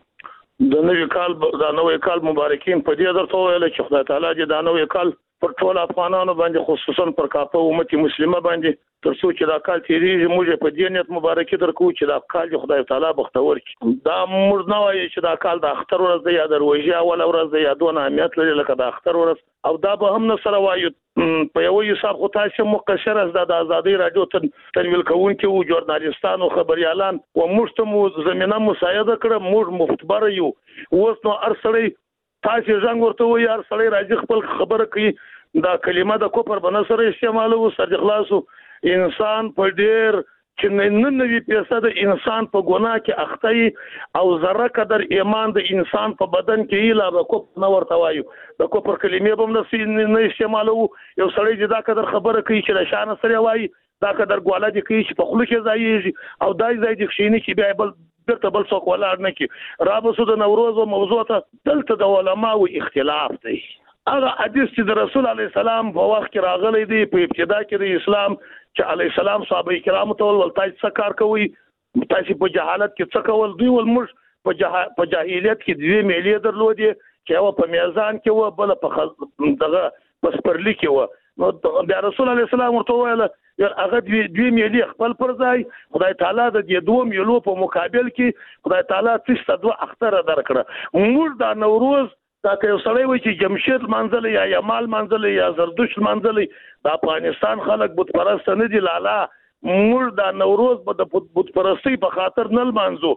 دی د نوی کال د نوی کال مبارکین په دې درته ویل چې خدای تعالی دې د نوی کال پر ټول افغانانو باندې خصوصا پر کاپه امت مسلمه باندې ترڅو چې دا کال تیریږي موږ په دې نیت مبارکي درکو چې دا کال خدای تعالی بختور کړي دا موږ نه وایي چې دا کال د اختر ورځ دی یا د روژې اول ورځ دی یا دونه اهمیت لري لکه د اختر ورځ او دا به هم نه سره وایو په یو حساب خو تاسو مقشر از د ازادي رادیو تنویل کوونکي او ژورنالیستان او خبريالان او موږ ته مو زمينه مساعده کړه موږ مفتبر یو اوس نو ارسلې تاسو څنګه ورته وایي ارسلې راځي خپل خبره کوي دا کلمه د کوپر بنسره استعمالو سر اخلاصو انسان په ډیر چې نن نوي پیسې د انسان په ګناه کې اخته او ذره قدر ایمان د انسان په بدن کې اله د کوپ نه ورته وایو د کوپر کلمې به نه استعمالو یو سړی دا قدر خبره کوي چې د شان سره وایي دا قدر ګواله دي کوي چې په خلک ځایږي او دای ځای د خشینی چې بیا بل درته بل څوک ولاړ نه کی رابسو د نوروز او موضوع ته دلته د علماو اختلاف دی هغه حدیث چې د رسول علی السلام په وخت کې راغلی دی په ابتدا کې د اسلام چې علی السلام صحابه کرام ته ول تاسو څه کار کوي تاسو په جهالت کې څه کول دوی ول موږ په جه... په جاهلیت کې دوی میلې درلودي چې و په میزان کې و بل په خل... دغه پسپرلی کې و نو د رسول علی السلام ورته ویل هغه دوی دوی میلې خپل پر ځای خدای تعالی د دې دوه میلو په مقابل کې خدای تعالی څه دوه اختر درکړه موږ د نوروز دا که یو سړی وي چې جمشید منځل یا یمال منځل یا زردشت منځل د افغانستان خلک بت پرست نه دي لالا موږ د نوروز په د بت پرستی په خاطر نه منځو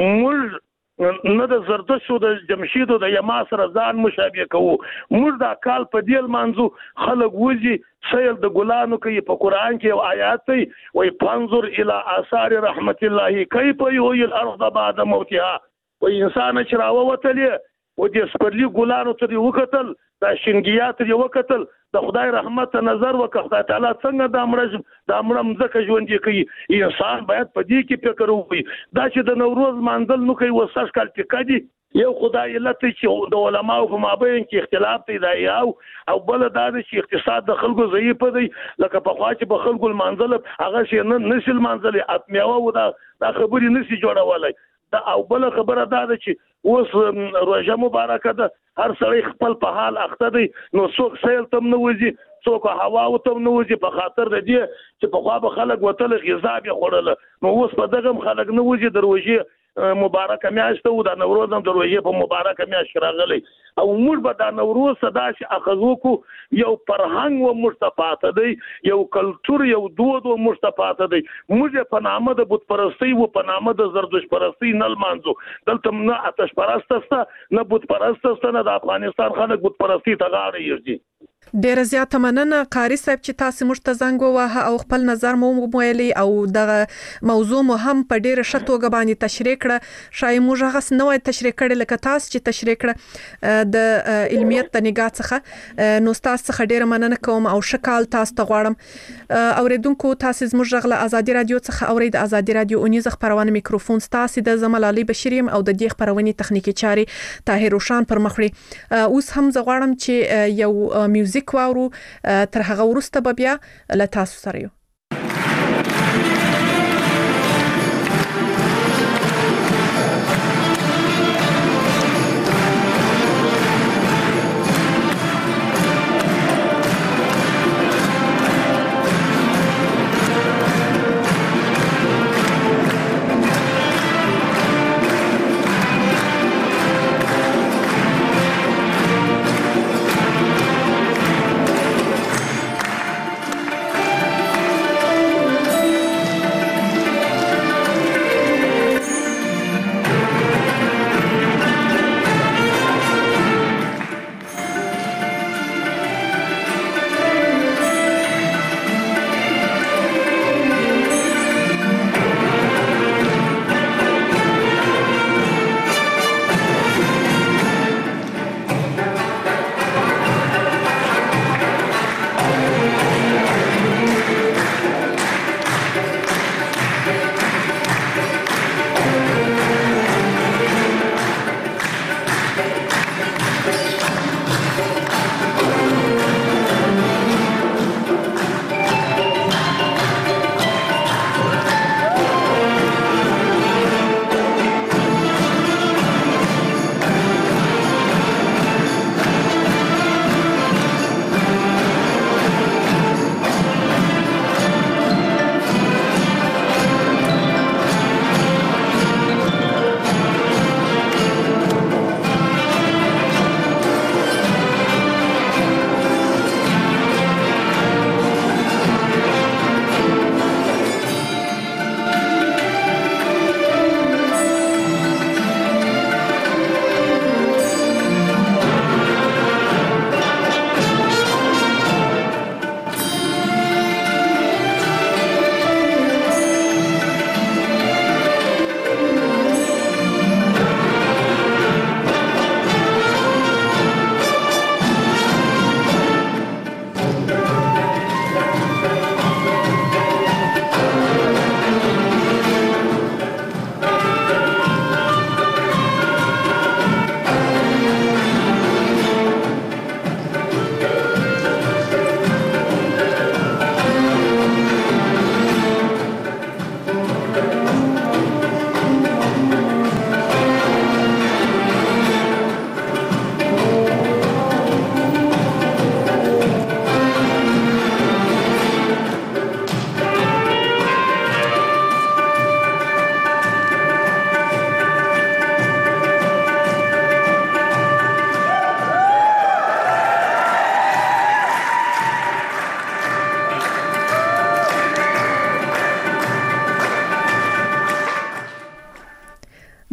موږ نه د زردشت او د جمشید او د یما سره ځان مشابه کوو موږ د کال په دیل منځو خلک وځي سیل د ګلانو کوي په قران کې یو آیات دی وای پنظر الی آثار رحمت الله کیف یحیی الارض بعد موتها و انسان چې راووتلې و دې سپرلی ګلانو ته وکتل دا شنګیات یې وکتل د خدای رحمت نظر وکړه خدای تعالی څنګه د امر د امر مزکه ژوند کوي انسان باید په دې کې فکر وکړي دا چې د نوروز مانځل نو کوي وسش کال ټکا دي یو خدای علت چې د علماو په مابین کې اختلاف دی دا یو او بل دا چې اقتصاد د خلکو ضعیف دی لکه په خوا چې په خلکو منځل هغه شي نه نسل منځل اتمیاو دا دا خبري نسی جوړولای دا او بل خبره دا ده چې اوس روژه مبارکه ده هر سړی خپل په حال اخته دی نو څوک سیل تم نه وځي څوک هوا او تم نه وځي په خاطر د دې چې په خوا به خلک وتل غذا به خورل نو اوس په دغه خلک نه وځي د روژې مبارکه میاشت او د نوروز هم د روژې په مبارکه میاشت راغلی او موږ به د نوروز صدا چې اخذو کو یو فرهنګ و مستفات دی یو کلچر یو دود و مستفات دی موږ په نامه د بت پرستی او په نامه د زردش پرستی نه لمانځو دلته نه آتش پرست است نه بت پرست است نه د افغانستان خلک بت پرستی ته غاړه یږي ډیر زیات مننه قاری صاحب چې تاسو موږ ته زنګ ووهه او خپل نظر مو ویلي او دغه موضوع مو هم په ډیره شتوګه باندې تشریح کړه شای موږ هغه نوې تشریح کړل لکه تاسو چې تشریح کړه د علمیت د نگاه څخه نو تاسو څخه ډیره مننه کوم او شکال تاسو ته غواړم اوریدونکو تاسو زموږ غله ازادي رادیو څخه اورید ازادي رادیو اونیز خبرونه میکروفون تاسو د زملالي بشریم او د دې خبرونه تخنیکی چاري طاهر روشان پر مخړي اوس هم زه غواړم چې یو میوزیک واورو تر هغه وروسته به بیا له تاسو سره یو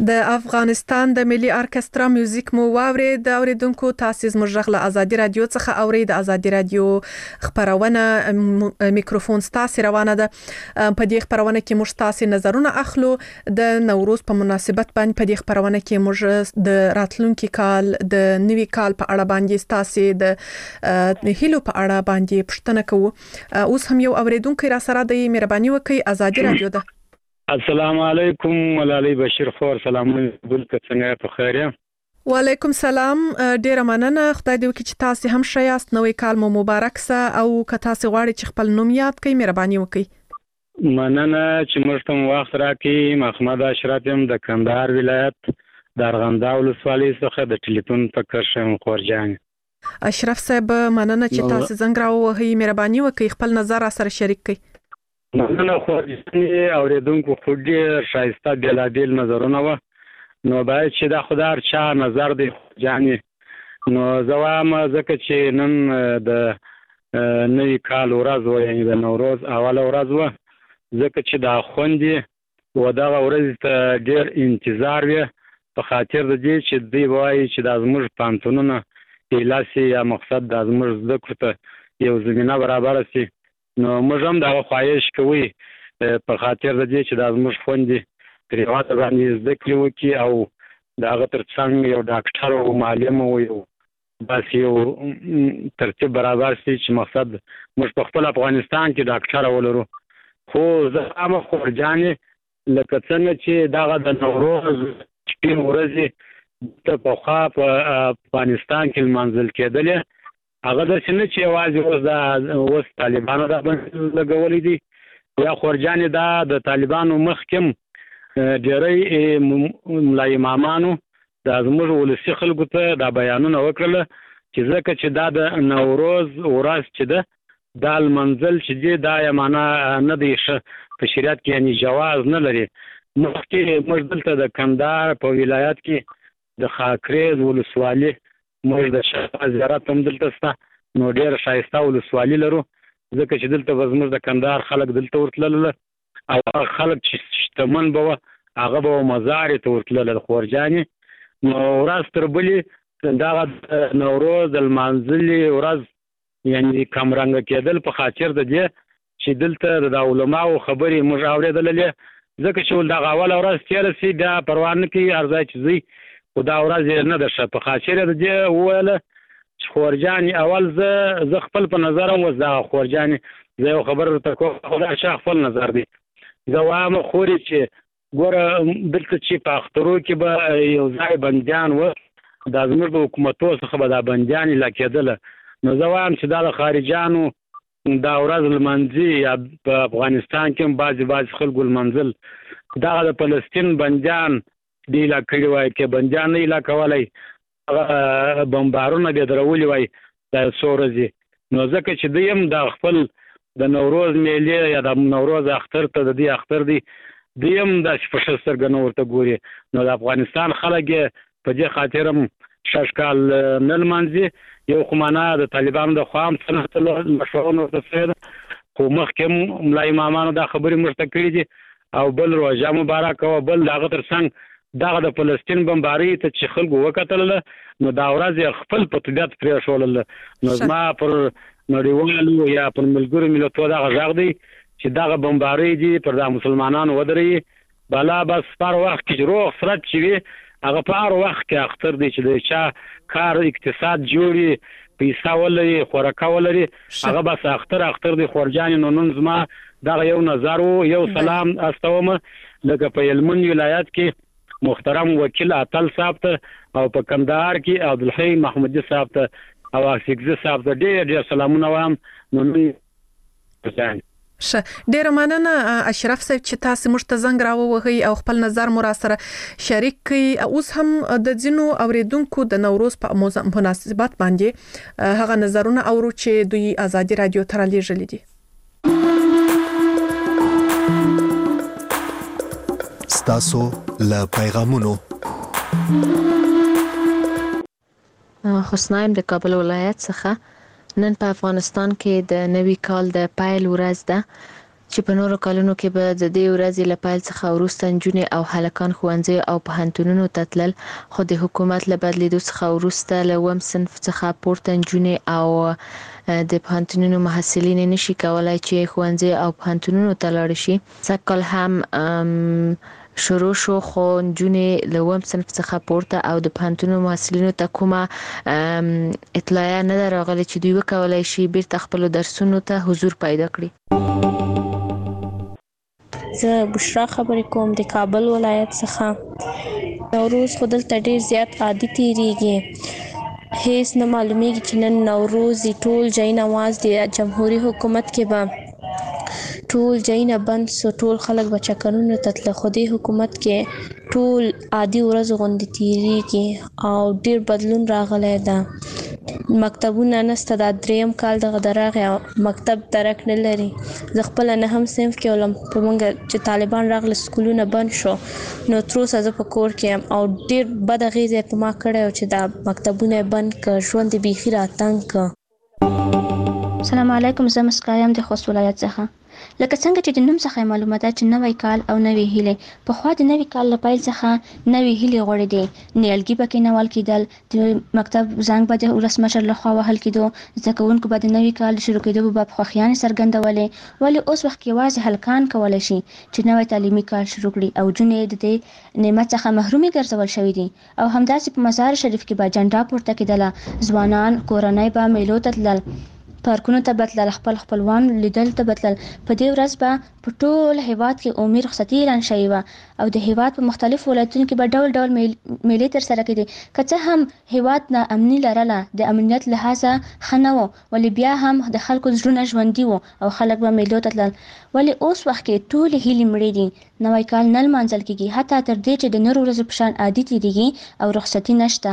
د افغانستان د ملي ارکسترا میوزیک مو واورید. د اوریدونکو تاسیس مجغ له ازادي رادیو څخه اورید. ازادي رادیو خبرونه میکروفون ستاسو روانه ده. په دې خبرونه کې موږ تاسو نظرونه اخلو. د نوروز په مناسبت باندې په دې خبرونه کې موږ د راتلونکي کال د نوي کال په اړه باندې تاسو د هیلو په اړه باندې پوښتنه کوو. اوس هم یو اوریدونکو را سره د مهرباني وکي ازادي رادیو ده. السلام علیکم ولالي بشیر خور سلامونه بلکې څنګه په خیر یم. وعلیکم سلام. ډیر مننه. خدای دې وکړي چې تاسو هم شایاست. نوې کال مو مبارک سه او که تاسو غواړئ چې خپل نوم یاد کړئ مهرباني وکړئ. مننه چې موږ ته وخت راکړئ. محمد اشرف یم د کندهار ولایت د ارغنداو ولسوالۍ څخه د ټلیفون په کرشم خورجان. اشرف صاحب مننه چې تاسو زنګ راوهئ. مهرباني وکړئ خپل نظر سره شریک کړئ. مننه خورجاني اوریدونکو خو ډېر ښایسته بېلابېل نظرونه وه. نو باید چې دا خو د هر چا نظر دی خورجاني. نو زه وایم ځکه چې نن د نوي کال ورځ وه یعنې د نوروز اوله ورځ وه ځکه چې دا خوندې و دغه ورځې ته ډېر انتظار وي په خاطر د دې چې دوی وایي چې دا زموږ پوهنتونونه ایله سي یا مقصد دا زموږ زده کړو ته یو زمینه برابره سي. نو موږ هم دغه خواهش کوي په خاطر د دې چې دا زموږ خوندې تر هېواده باندې زده کړې وکړي او د هغه تر څنګ یو ډاکټر او معلم او یو داسې یو ترتیب برابر سي چې مقصد موږ په خپل افغانستان کې ډاکټره ولرو. خو زه هم خورجانې لکه څنګه چې دغه د نوروز شپې ورځې ته پخوا په افغانستان کې لمانځل کېدلې هغه داسې نه چې یوازې اوس دا اوس طالبانو دا بند لګولی دي یا خورجانې دا د طالبانو مخکې هم ډېری ملا امامانو دا زموږ ولسي خلکو ته دا بیانونه وکړله چې ځکه چې دا د نوروز ورځ چې ده دا لمنځل چې دی دا یې معنا نه دی ښه په شریعت کې یعنې جواز نه لري. مخکې موږ دلته د کندهار په ولایت کې د خاکریز ولسوالي موږ د شاه زیارت هم دلته شته. نو ډېره ښایسته ولسوالي لرو ځکه چې دلته به زموږ د کندهار خلک دلته ورتلله او هغه خلک چې شتمن به وه هغه به مزارې ته ورتلله خورجانې. نو ورځ تر بلې دغه د نوروز د لمانځلې ورځ یعنې کمرنګه کېدل په خاطر د دې چې دلته د علماو خبرې موږ اورېدللې ځکه چې دغه اوله ورځ تېره سي بیا پروا نه کوي هر ځای چې ځئ خو دا ورځ یې نه ده ښه. په خاطر یې د دې وویله چې خورجانې اول زه زه خپل په نظر هم اوس دغه خورجانې زه یو خبره درته کوم خو دا چا خپل نظر دی. زه وایم خورې چې ګوره دلته چې په اخترو کې به یو ځای بندیان و دا زموږ د حکومتو څخه به دا بندیان ایله کېدله. نو زه وایم چې دا د خارجیانو دا ورځ لمانځي یا په افغانستان کې هم بعضې بعضې خلکو لمانځل دغه د فلسطین بندیان دی ایله کړي وای کې بندیان نه ایله کولی هغه بمبارونه بې درولي وای دا څو ورځې. نو ځکه چې دوی هم د خپل د نوروز میلې یا د نوروز اختر ته د دې اختر دی دوی هم داسې په ښه سترګه نه ورته ګوري. نو د افغانستان خلک یې په دې خاطر هم شش کال نه لمانځي. یو خو معنا د طالبانو د خوا هم څه مشورونه ورته شوې ده خو مخکې هم ملا امامانو دا خبرې موږ ته کړي دي او بل روژه مبارکه وه بل د هغه تر څنګ دغه د فلسطین بمبارۍ ته چې خلکو وکتلله نو دا ورځ یې خپل په طبیعت پرېښولله. نو زما پر نړیوالو یا پر ملګرو ملتونو دغه غږ دی چې دغه بمبارۍ دي پر دا مسلمانانو ودرېږي بلا بس په هر وخت کې چې روغ صورت چې وي هغه په هر وخت کې اختر دی چې د چا کار اقتصاد جوړي پیسه ولري خوراکه ولري هغه بس اختر اختر دی خورجانې. نو نن زما دغه یو نظر و یو سلام استوم لکه په هلمند ولایت کې محترم وکیل اتل صاحب ته او په کندهار کې عبدالحی محمدي صاحب ته او افیکزي صاحب ته ډېر ډېر سلامونه وایم. نو نن ښه ډیره مننه اشرف صاحب چې تاسو موږ ته زنګ راووهئ او خپل نظر مو را سره شریک کړئ. اوس هم د ځینو اوریدونکو د نوروز په مناسبت باندې هغه نظرونه اورو چې دوی ازادي رادیو ته رالیږلي دي. ستاسو له پیغامونو حسنایم د کابل ولایت څخه نن په افغانستان کې د نوي کال د پیل ورځ ده چې په نورو کلونو کې به د دې ورځې له پیل څخه وروسته نجونې او هلکان ښوونځیو او پوهنتونونو ته تلل، خو د حکومت له بدلیدو څخه وروسته له اووم صنف څخه پورته نجونې او د پوهنتونونو محصلین نشي کولای چې ښوونځي او پوهنتونونو ته لاړ شي. سږکال هم شروع شو، خو نجونې له اووم صنف څخه پورته او د پوهنتونونو محصلینو ته کومه اطلاع نه ده راغلې چې دوی وکولای شي بیرته خپلو درسونو ته حضور پیدا کړي. زه بشرا خبرې کوم د کابل ولایت څخه. نوروز خو دلته ډېر زیات عادي تیریږي، هیڅ نه معلومیږي چې نن نوروز ټول جای نماز د جمهوریت حکومت کې به ټول جایونه بند سو، ټول خلک به چکرونو ته تله، خو دې حکومت کې ټول عادي ورځ غوندې تیریږي او ډېر بدلون راغلی ده. مکتبونه نسته، دا دریم کال دغه دراغې او مکتب درک نه لري. زه خپله نهم صنف کې ولم، په موږ چې طالبان راغله سکولونه بند شو، نو تر اوسه زه په کور کې یم او ډېر بد اغېزه یې په ما کړی و چې دا مکتبونه یې بند کړ، ژوند یې بیخي راتنګ کړ. السلام علیکم، زه مسکا یم د خوست ولایت څخه. لکه څنګه چې د نوم څخه معلومه ده چې نوی کال او نوې هیلې، پخوا د نوي کال له پیل څخه نوې هیلې غوړېدې، نیالګي به کېنول کېدل، د مکتب زنګ به د ولسمشر لخوا وهل کېدو، زده کوونکو به د نوي کال د شروع کېدو په باب خوښیانې څرګندولې. ولې اوس وخت کې یوازې هلکان کولی شي چې نوی تعلیمي کال شروع کړي او جونې د دې نعمت څخه محرومې ګرځول شوي دي؟ او همداسې په مزار شریف کې به جنډا پورته کېدله، ځوانان کورنۍ به میلو ته تلل، پارکونو ته بتلل، خپل خپلوان لیدل ته بتلل. په دې ورځ به په ټول هیواد کې عمومي رخصتي اعلان شوې وه او د هیواد په مختلفو ولایتونو کې به ډول ډول میلې ترسره کېدې. که څه هم هیواد نا امني لرله، د امنیت لحاظه ښه نه و، ولې بیا هم د خلکو زړونه ژوندي وو او خلک به میلو ته تلل. ولې اوس وخت کې ټولې هیلې مړې دي، نوی کال نه لمانځل کېږي، حتی تر دې چې د نورو ورځو په شان عادي تېرېږي او رخصتي نشته.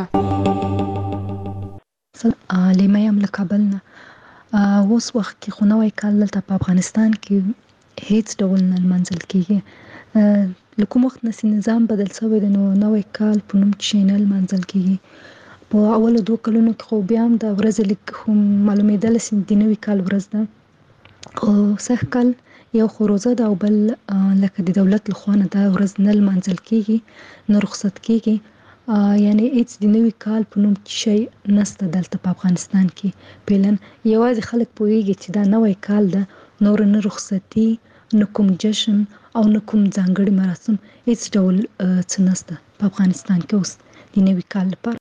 لیمه یم له کابل نه. اوس وخت کې خو نوی کال دلته په افغانستان کې هیڅ ډول نه لمانځل کېږي. له کوم وخت نه چې نظام بدل شوی دی، نو نوی کال په نوم چې نه لمانځل کېږي. په اولو دوه کلونو کې خو بیا هم د ورځې لږ معلومېدله چې د نوي کال ورځ ده، خو سږ کال یو خو روزه ده او بل لکه د دولت لخوا نه دا ورځ نه لمانځل کېږي، نه رخصت کېږي. یعنی هیڅ د نوي کال په نوم شی نسته دلته په افغانستان کې. فعلا یوازې خلک پوهیږي چې دا نوی کال ده، نور نه رخصتي، نه کوم جشن او نه کوم ځانګړي مراسم، هیڅ ډول څه نسته په افغانستان کې اوس د نوي کال لپاره.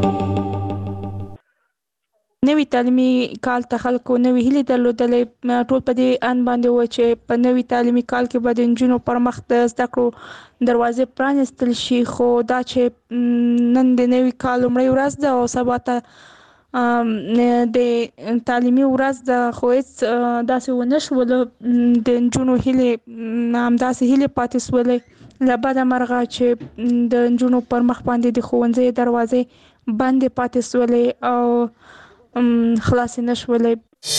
نوی تعلیمي کال ته خلکو نوې هیلې درلودلې، ټول په دې ان باندې و چې په نوي تعلیمي کال کې به د نجونو پر مخ د زده کړو دروازې پرانیستل شي. خو دا چې نن د نوي کال لومړۍ ورځ ده او سبا ته د تعلیمي ورځ ده، خو هیڅ داسې ونه شوله. د نجونو هیلې همداسې هیلې پاتې سولې، له بده مرغه چې د نجونو پر مخ باندې د ښوونځي دروازې بندې پاتې سولې او خلاص نشولې.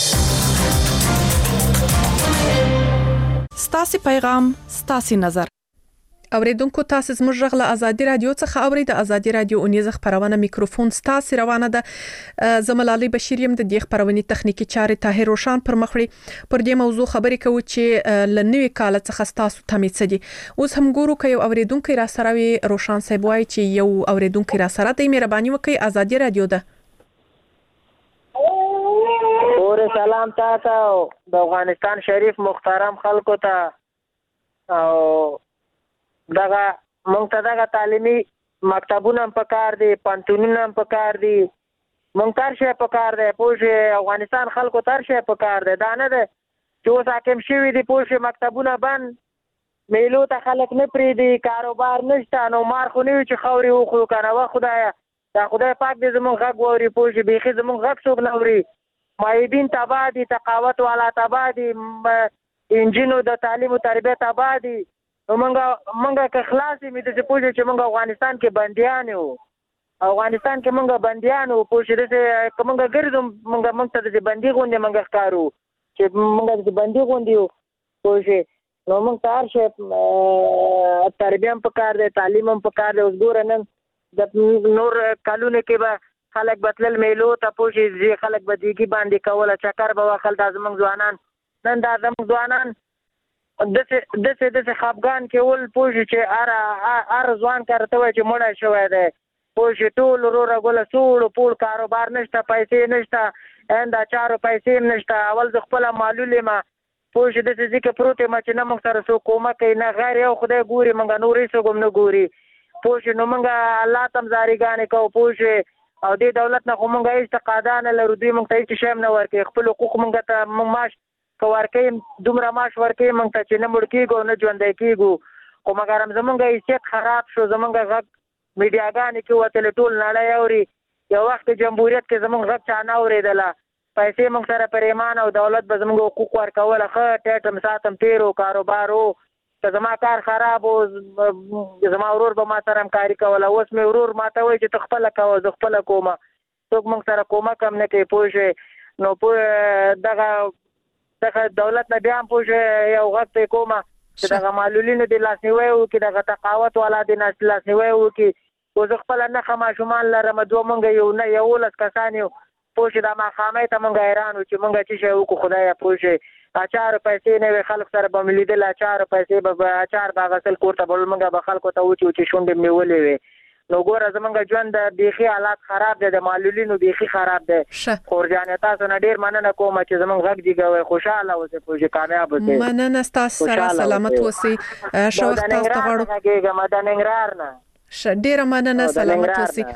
ستاسو پیغام، ستاسو نظر. اوریدونکو تاسو زموږ غږ له ازادي رادیو څخه اورئ. د ازادي رادیو اونیزه خبرونه میکروفون ستاسو روانه ده. زملالي بشیر يم د دې خبرونې تخنیکی چارې طاهر روشان پر مخړي. پر دې موضوع خبرې کوو چې لنوي کال څخه ستاسو تمې څه دي. اوس هم ګورو چې یو اوریدونکو را سره وي. روشان صاحب وایي چې یو اوریدونکو را سره د مهرباني وکړئ. ازادي رادیو ده. اور سلام تاسو د افغانستان شریف محترم خلکو ته او دغه مونږ ته دغه تعلیمي مکتبونه هم پکار دي، پانتونونه هم پکار دي، مونږ تر شي پکار دی، پوه افغانستان خلکو تر شي پکار دی. دا نه ده چې اوس حاکم شوي دي پوه مکتبونه بند، میلو ته خلک نه پرېږدي، کاروبار نشته، نو مار خو نه وي چې خاورې وخورو که نه. وه خدایه دا خدای پاک دې زمونږ غږ واوري، پوه شي بیخي زمونږ غږ څوک نه اوري. معیدین تباه دي، تقاوت والا تباه دي، انجینو د تعلیم و تربیت تباه دي. نو مونږ مونږ که خلاص یې مې داسې پوه شو چې مونږ افغانستان کې بندیان یو، افغانستان کې مونږ بندیان وو، پوه شو داسې که مونږ ګرځو مونږ مونږ ته داسې بندي غوندې مونږ ښکارو چې مونږ داسې بندي غوندې یو، پوه شوې. نو مونږ ته هر شی تربیه هم پکار دی، تعلیم هم پکار دی. اوس ګوره نن د نور کلونو کې به خلک به تلل میلو ته، پوه شي خلک به دیګي باندې کوله، چکر به وهل. دا زموږ ځوانان نن دا زموږ ځوانان دسه دسه دسه خپګان کې ول پوه چې ار ار ځوان کارته وای چې مړ شوی دی پوه ټول ورو غول سوړ پول کاروبار نشته پیسې نشته انده چارو پیسې نشته اول ز خپل معلومه ما پوه د دې ځکه پروت ما چې نه موږ سره سو کومه کوي نه غیر یو خدای ګوري موږ نورې سو کوم نه ګوري پوه نو موږ الله تم زاریګانې کو پوه او دې دولت نه کومه استقادانه لرو دې موږ ته هیڅ شی نه ورکې خپل حقوق موږ ته موږ ماش کوارکې دومره ماش ورکې موږ ته چې نه مړ کېږو نه ژوندې کېږو خو مګر زمونږ حیثیت خراب شو زمونږ غږ میډیاګانې کې وتل ټول نړۍ اوري یو وخت جمهوریت کې زمونږ غږ چا نه اورېدله پیسې موږ سره پر ایمان او دولت به زموږ حقوق ورکول ښه ټیټم ساتم تیرو کاروبارو که زما کار خراب و زما ورور به ما سره همکاري کوله اوس مې ورور ما ته وایي چې ته خپله کوه زه خپله کومه څوک موږ سره کومک هم نه کوي پوه شوې نو پوه دغه دغه دولت نه بیا هم پوه شوې یو غږ ته کومه چې دغه معلولینو دې لاسنیوی وکړي دغه تقاوت والا دې لاسنیوی وکړي خو زه خپله نښه ماشومان لرم دوه مونږ یو نه یولس کسان یو پوه شي دا ماښامۍ ته مونږ حیران وو چې مونږ څه شی وکړو خدایه پوه شي اچارو پیسې نه وي خلک سره به مې لیدل اچارو پیسې به اچار به اخیستل کور ته به مونږ به خلکو ته وچې وچې شونډې مې ولې وې نو ګوره زمونږ ژوند بیخي حالات خراب دی د معلولینو بیخي خراب دی خورجانې تاسو نه ډېر مننه کوم چې زمونږ غږ جګوئ خوشحاله اوسئ پوه شي کامیاب اوسئ مننه ستاسو سره سلامت اوسئ ښه وخت تاسو ته غواړو غږېږم د ننګرهار نه ښه ډېره مننه سلامت اوسئ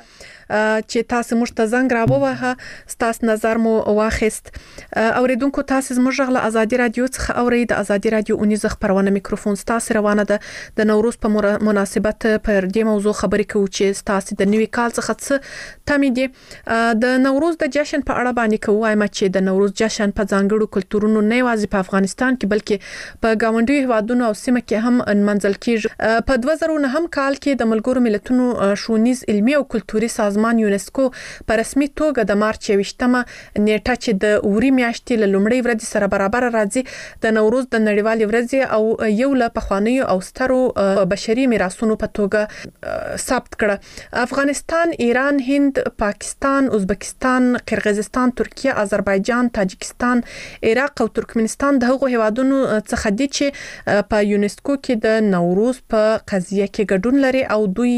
چې تاسو موږ ته زنګ راووهه ستاسو نظر مو واخیست اوریدونکو تاسو زموږ غل ازادي رادیو څخه اورئ د ازادي رادیو اونیزه خبرونه میکروفون تاسو روانه ده د نوروز په مناسبت پر دې موضوع خبرې کوو چې تاسو د نوي کال څخه څه تمې دي د نوروز د جشن په اړه باندې کوو وایم چې د نوروز جشن په ځانګړو کلتورونو نه یوازې په افغانستان کې بلکې په ګاونډي هیوادونو او سیمه کې هم منځل کیږي په دوه زره نه هم کال کې د ملګرو ملتونو شونیز علمي او کلتوري سازمان یونسکو په رسمي توګه د مارچ یوشتمه نیټه چې د اوري میاشتې له لومړۍ ورځې سره برابر راځي د نوروز د نړیوالې ورځې او یو له پخوانیو او سترو بشري میراثونو په توګه ثبت کړه افغانستان ایران هند پاکستان ازبکستان قرغیزستان ترکیه آذربایجان تاجکستان عراق او ترکمنستان د هغو هیوادونو څخه دي چې په یونسکو کې د نوروز په قضیه کې ګډون لري او دوی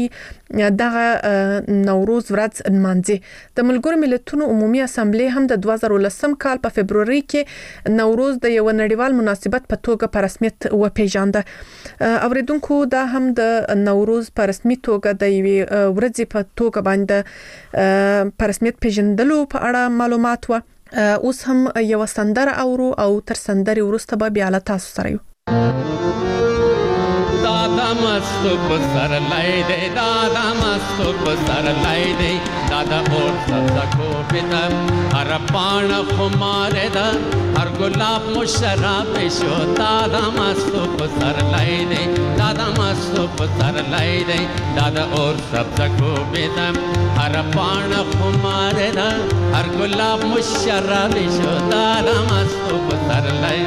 دغه نوروز ورځ نمانځي د ملګرو ملتونو عمومي اسامبلې هم د دوه زره لسم کال په فبروري کې نوروز د یو نړیوال مناسبت په توګه په رسمیت وپیژانده اوریدونکو دا هم د نوروز په رسمي توګه د یوې ورځې په توګه باندې په رسمیت پیژندلو په اړه معلومات و اوس هم یو سندره اورو او تر سندري وروسته به بیا له تاسو سره یو दादा मस्त सर लाई दे दादा मस्त सर लाई दे दादा और सदा को बिना हर पान खुमारे दा हर गुलाब मुशराब शो दादा मस्त सर लाई दे दादा मस्त सर लाई दे दादा और सदा को बिना हर पान खुमारे दा हर गुलाब मुशराब शो दादा मस्त सर लाई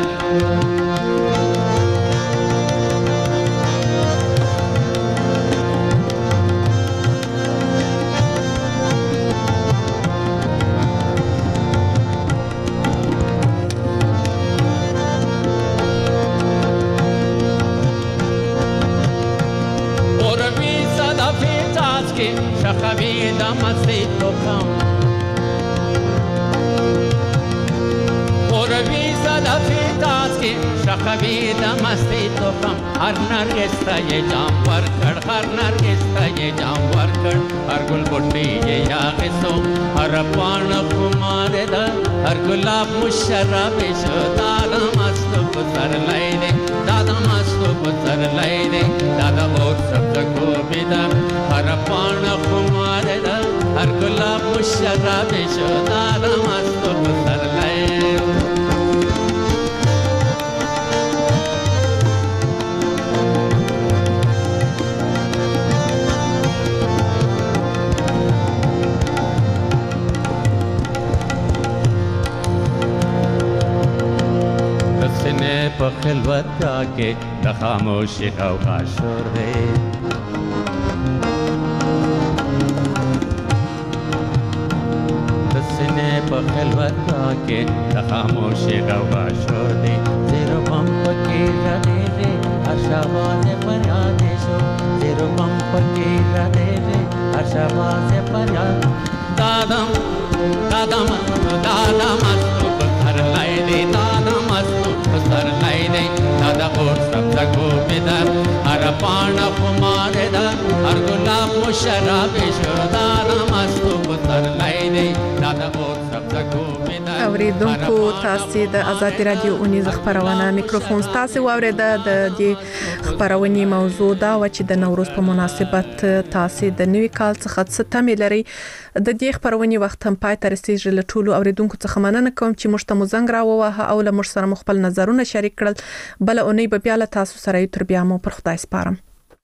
شخوی دا مستی تو کم اوروی صدا فیتاز کی شخوی دا مستی تو کم هر نرگس تا یہ جام ورکڑ ہر نرگس تا یہ جام ورکڑ ہر گل بٹی یہ یاغسو ہر پان خمار دا ہر گلاب مشرب شو دادا مستو سر لائی دے دادا مستو سر لائی دے دادا اور سب کو بیدا ہر پان خمار دا ہر گلاب مشرب شو دادا مستو سر لائی په خلوت کې د خاموشي غوغا شور دی د سینې په خلوت کې د خاموشي غوغا شور دی زیر بم پکې غږی شواز فریاد شو زیر بم پکی را دے هر شواز فریاد دادم دادم دادم استو بسر لای دی دادم استو بسر لای دی دادا اور سب زگو بدر هر پانا خمار در هر گلاب و شراب شو دادم استو بسر لای دی دادا اور سب زگو اوریدونکو تاسو د آزادی رادیو اونیز خبرونه میکروفون تاسو واوریده د دې خبرونې موضوع دا و چې د نوروز په مناسبت تاسو د نوي کال څخه څه تمه لري د دې خبرونې وخت هم پای تر سیج له ټولو اوریدونکو څخه مننه کوم چې موږ ته مزنګ راووه او له موږ سره مخبل نظرونه شریک کړل بل اونۍ به بیا له تاسو سره تر بیا مو پر خدای سپارم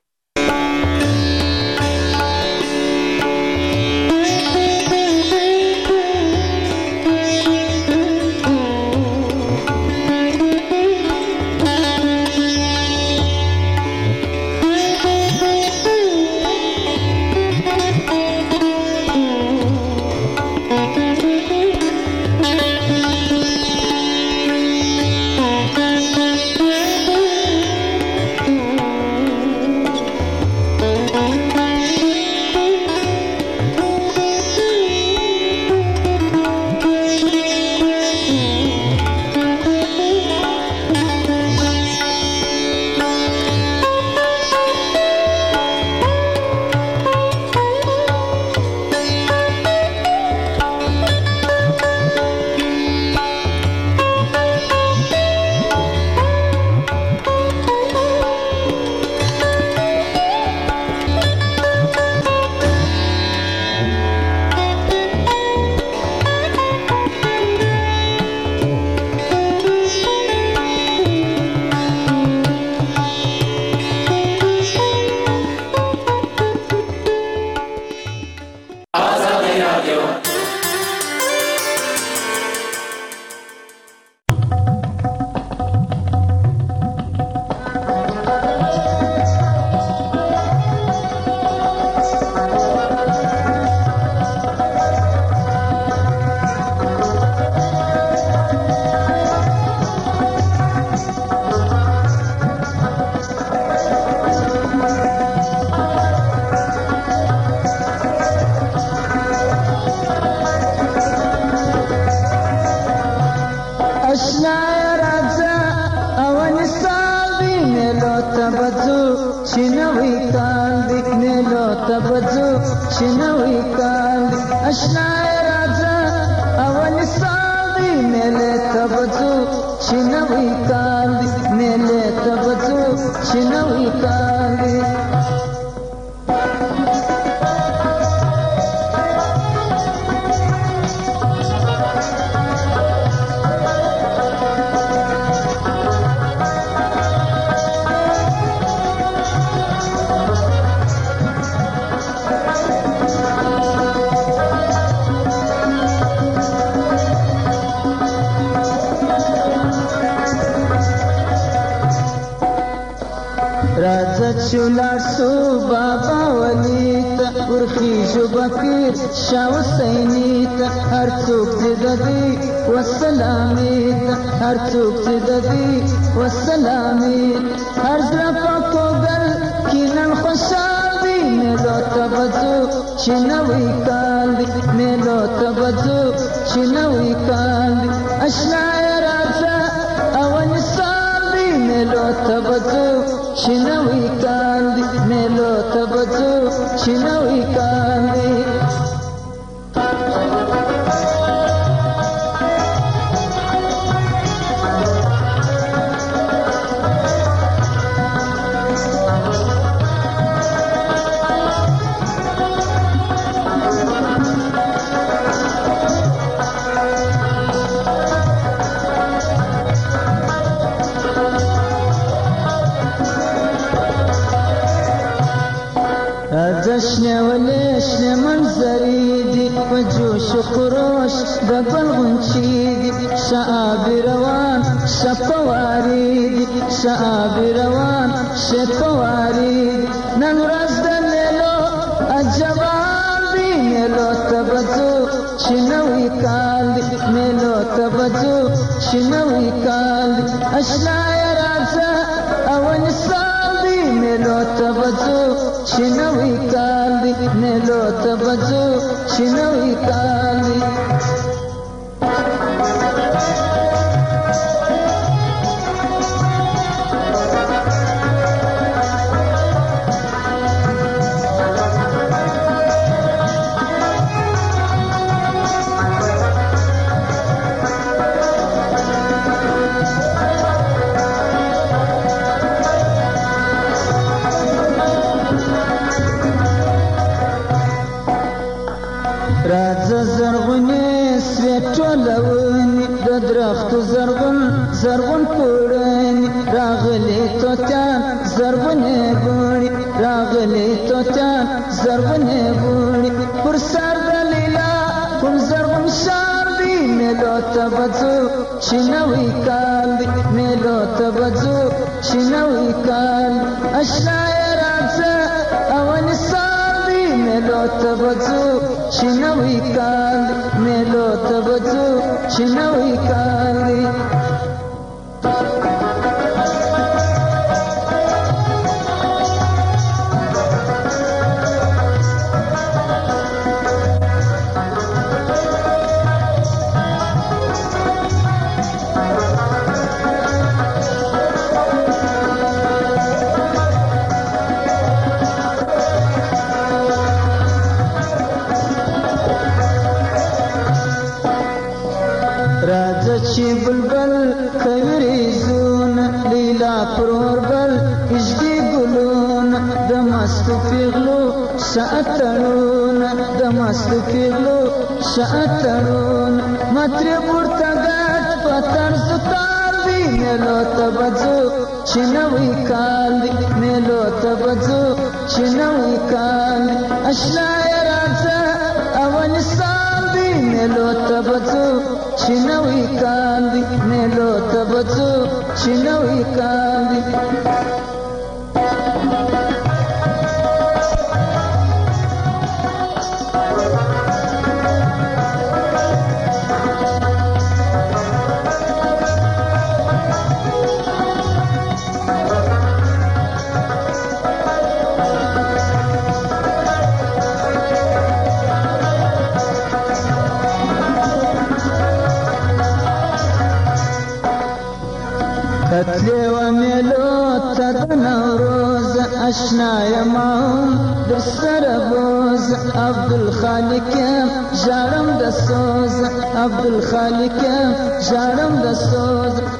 شولار سو بابا ولیت ورخی جو بکیر شاو سینیت هر څوک زددی والسلامیت هر څوک زددی والسلامیت هر زلفا کوګل کینن خوشال دی ملو تبزو شنوی کال دی ملو تبزو شنوی کال دی اشنای رازا اون سال دی ملو تبزو شنوی کال دی ملو تبزو شنوی کال دی جشن ولشن منظري دي وجوش خروش دبل غنشي دي شعاب روان شفواري دي شعاب روان شفواري دي ننرز دللو الجبال دي ملو تبزو شنوي كال دي ملو تبزو شنوي كال دي أشنا يا رازا أول صار میلو ته بځو چې نوی کال دی میلو ته بځو چې نوی کال دی درختو زرغون زرغون پوړني راغلي توتان زرغونه ګوري راغلي توتان زرغونه ګوري پر سر د لیلا پر زرغون شار دی میلو ته بځو چې نوی کال دی میلو ته بځو چې نوی کال اشنا راځه اول سار دی میلو ته بځو چې نوی کال دی میلو ته بځو چې نوی کال دی چې بلبل کوي زون لیلا پرور بل اجدي ګلون د مست پیغلو شاتړون د مست پیغلو شاتړون متر ورته ګټ پتر ستار دی میلو ته بځو چې نوی کال دی میلو ته بځو چې نوی کال اشنا راځه اول سال دی میلو ته بځو چې نوی کال دی میلو ته بځو چې نوی کال دی کتلی و میلو تر نوروز اشنا یمام در سر بوز عبدالخالقم جارم د سوز عبدالخالقم جارم د سوز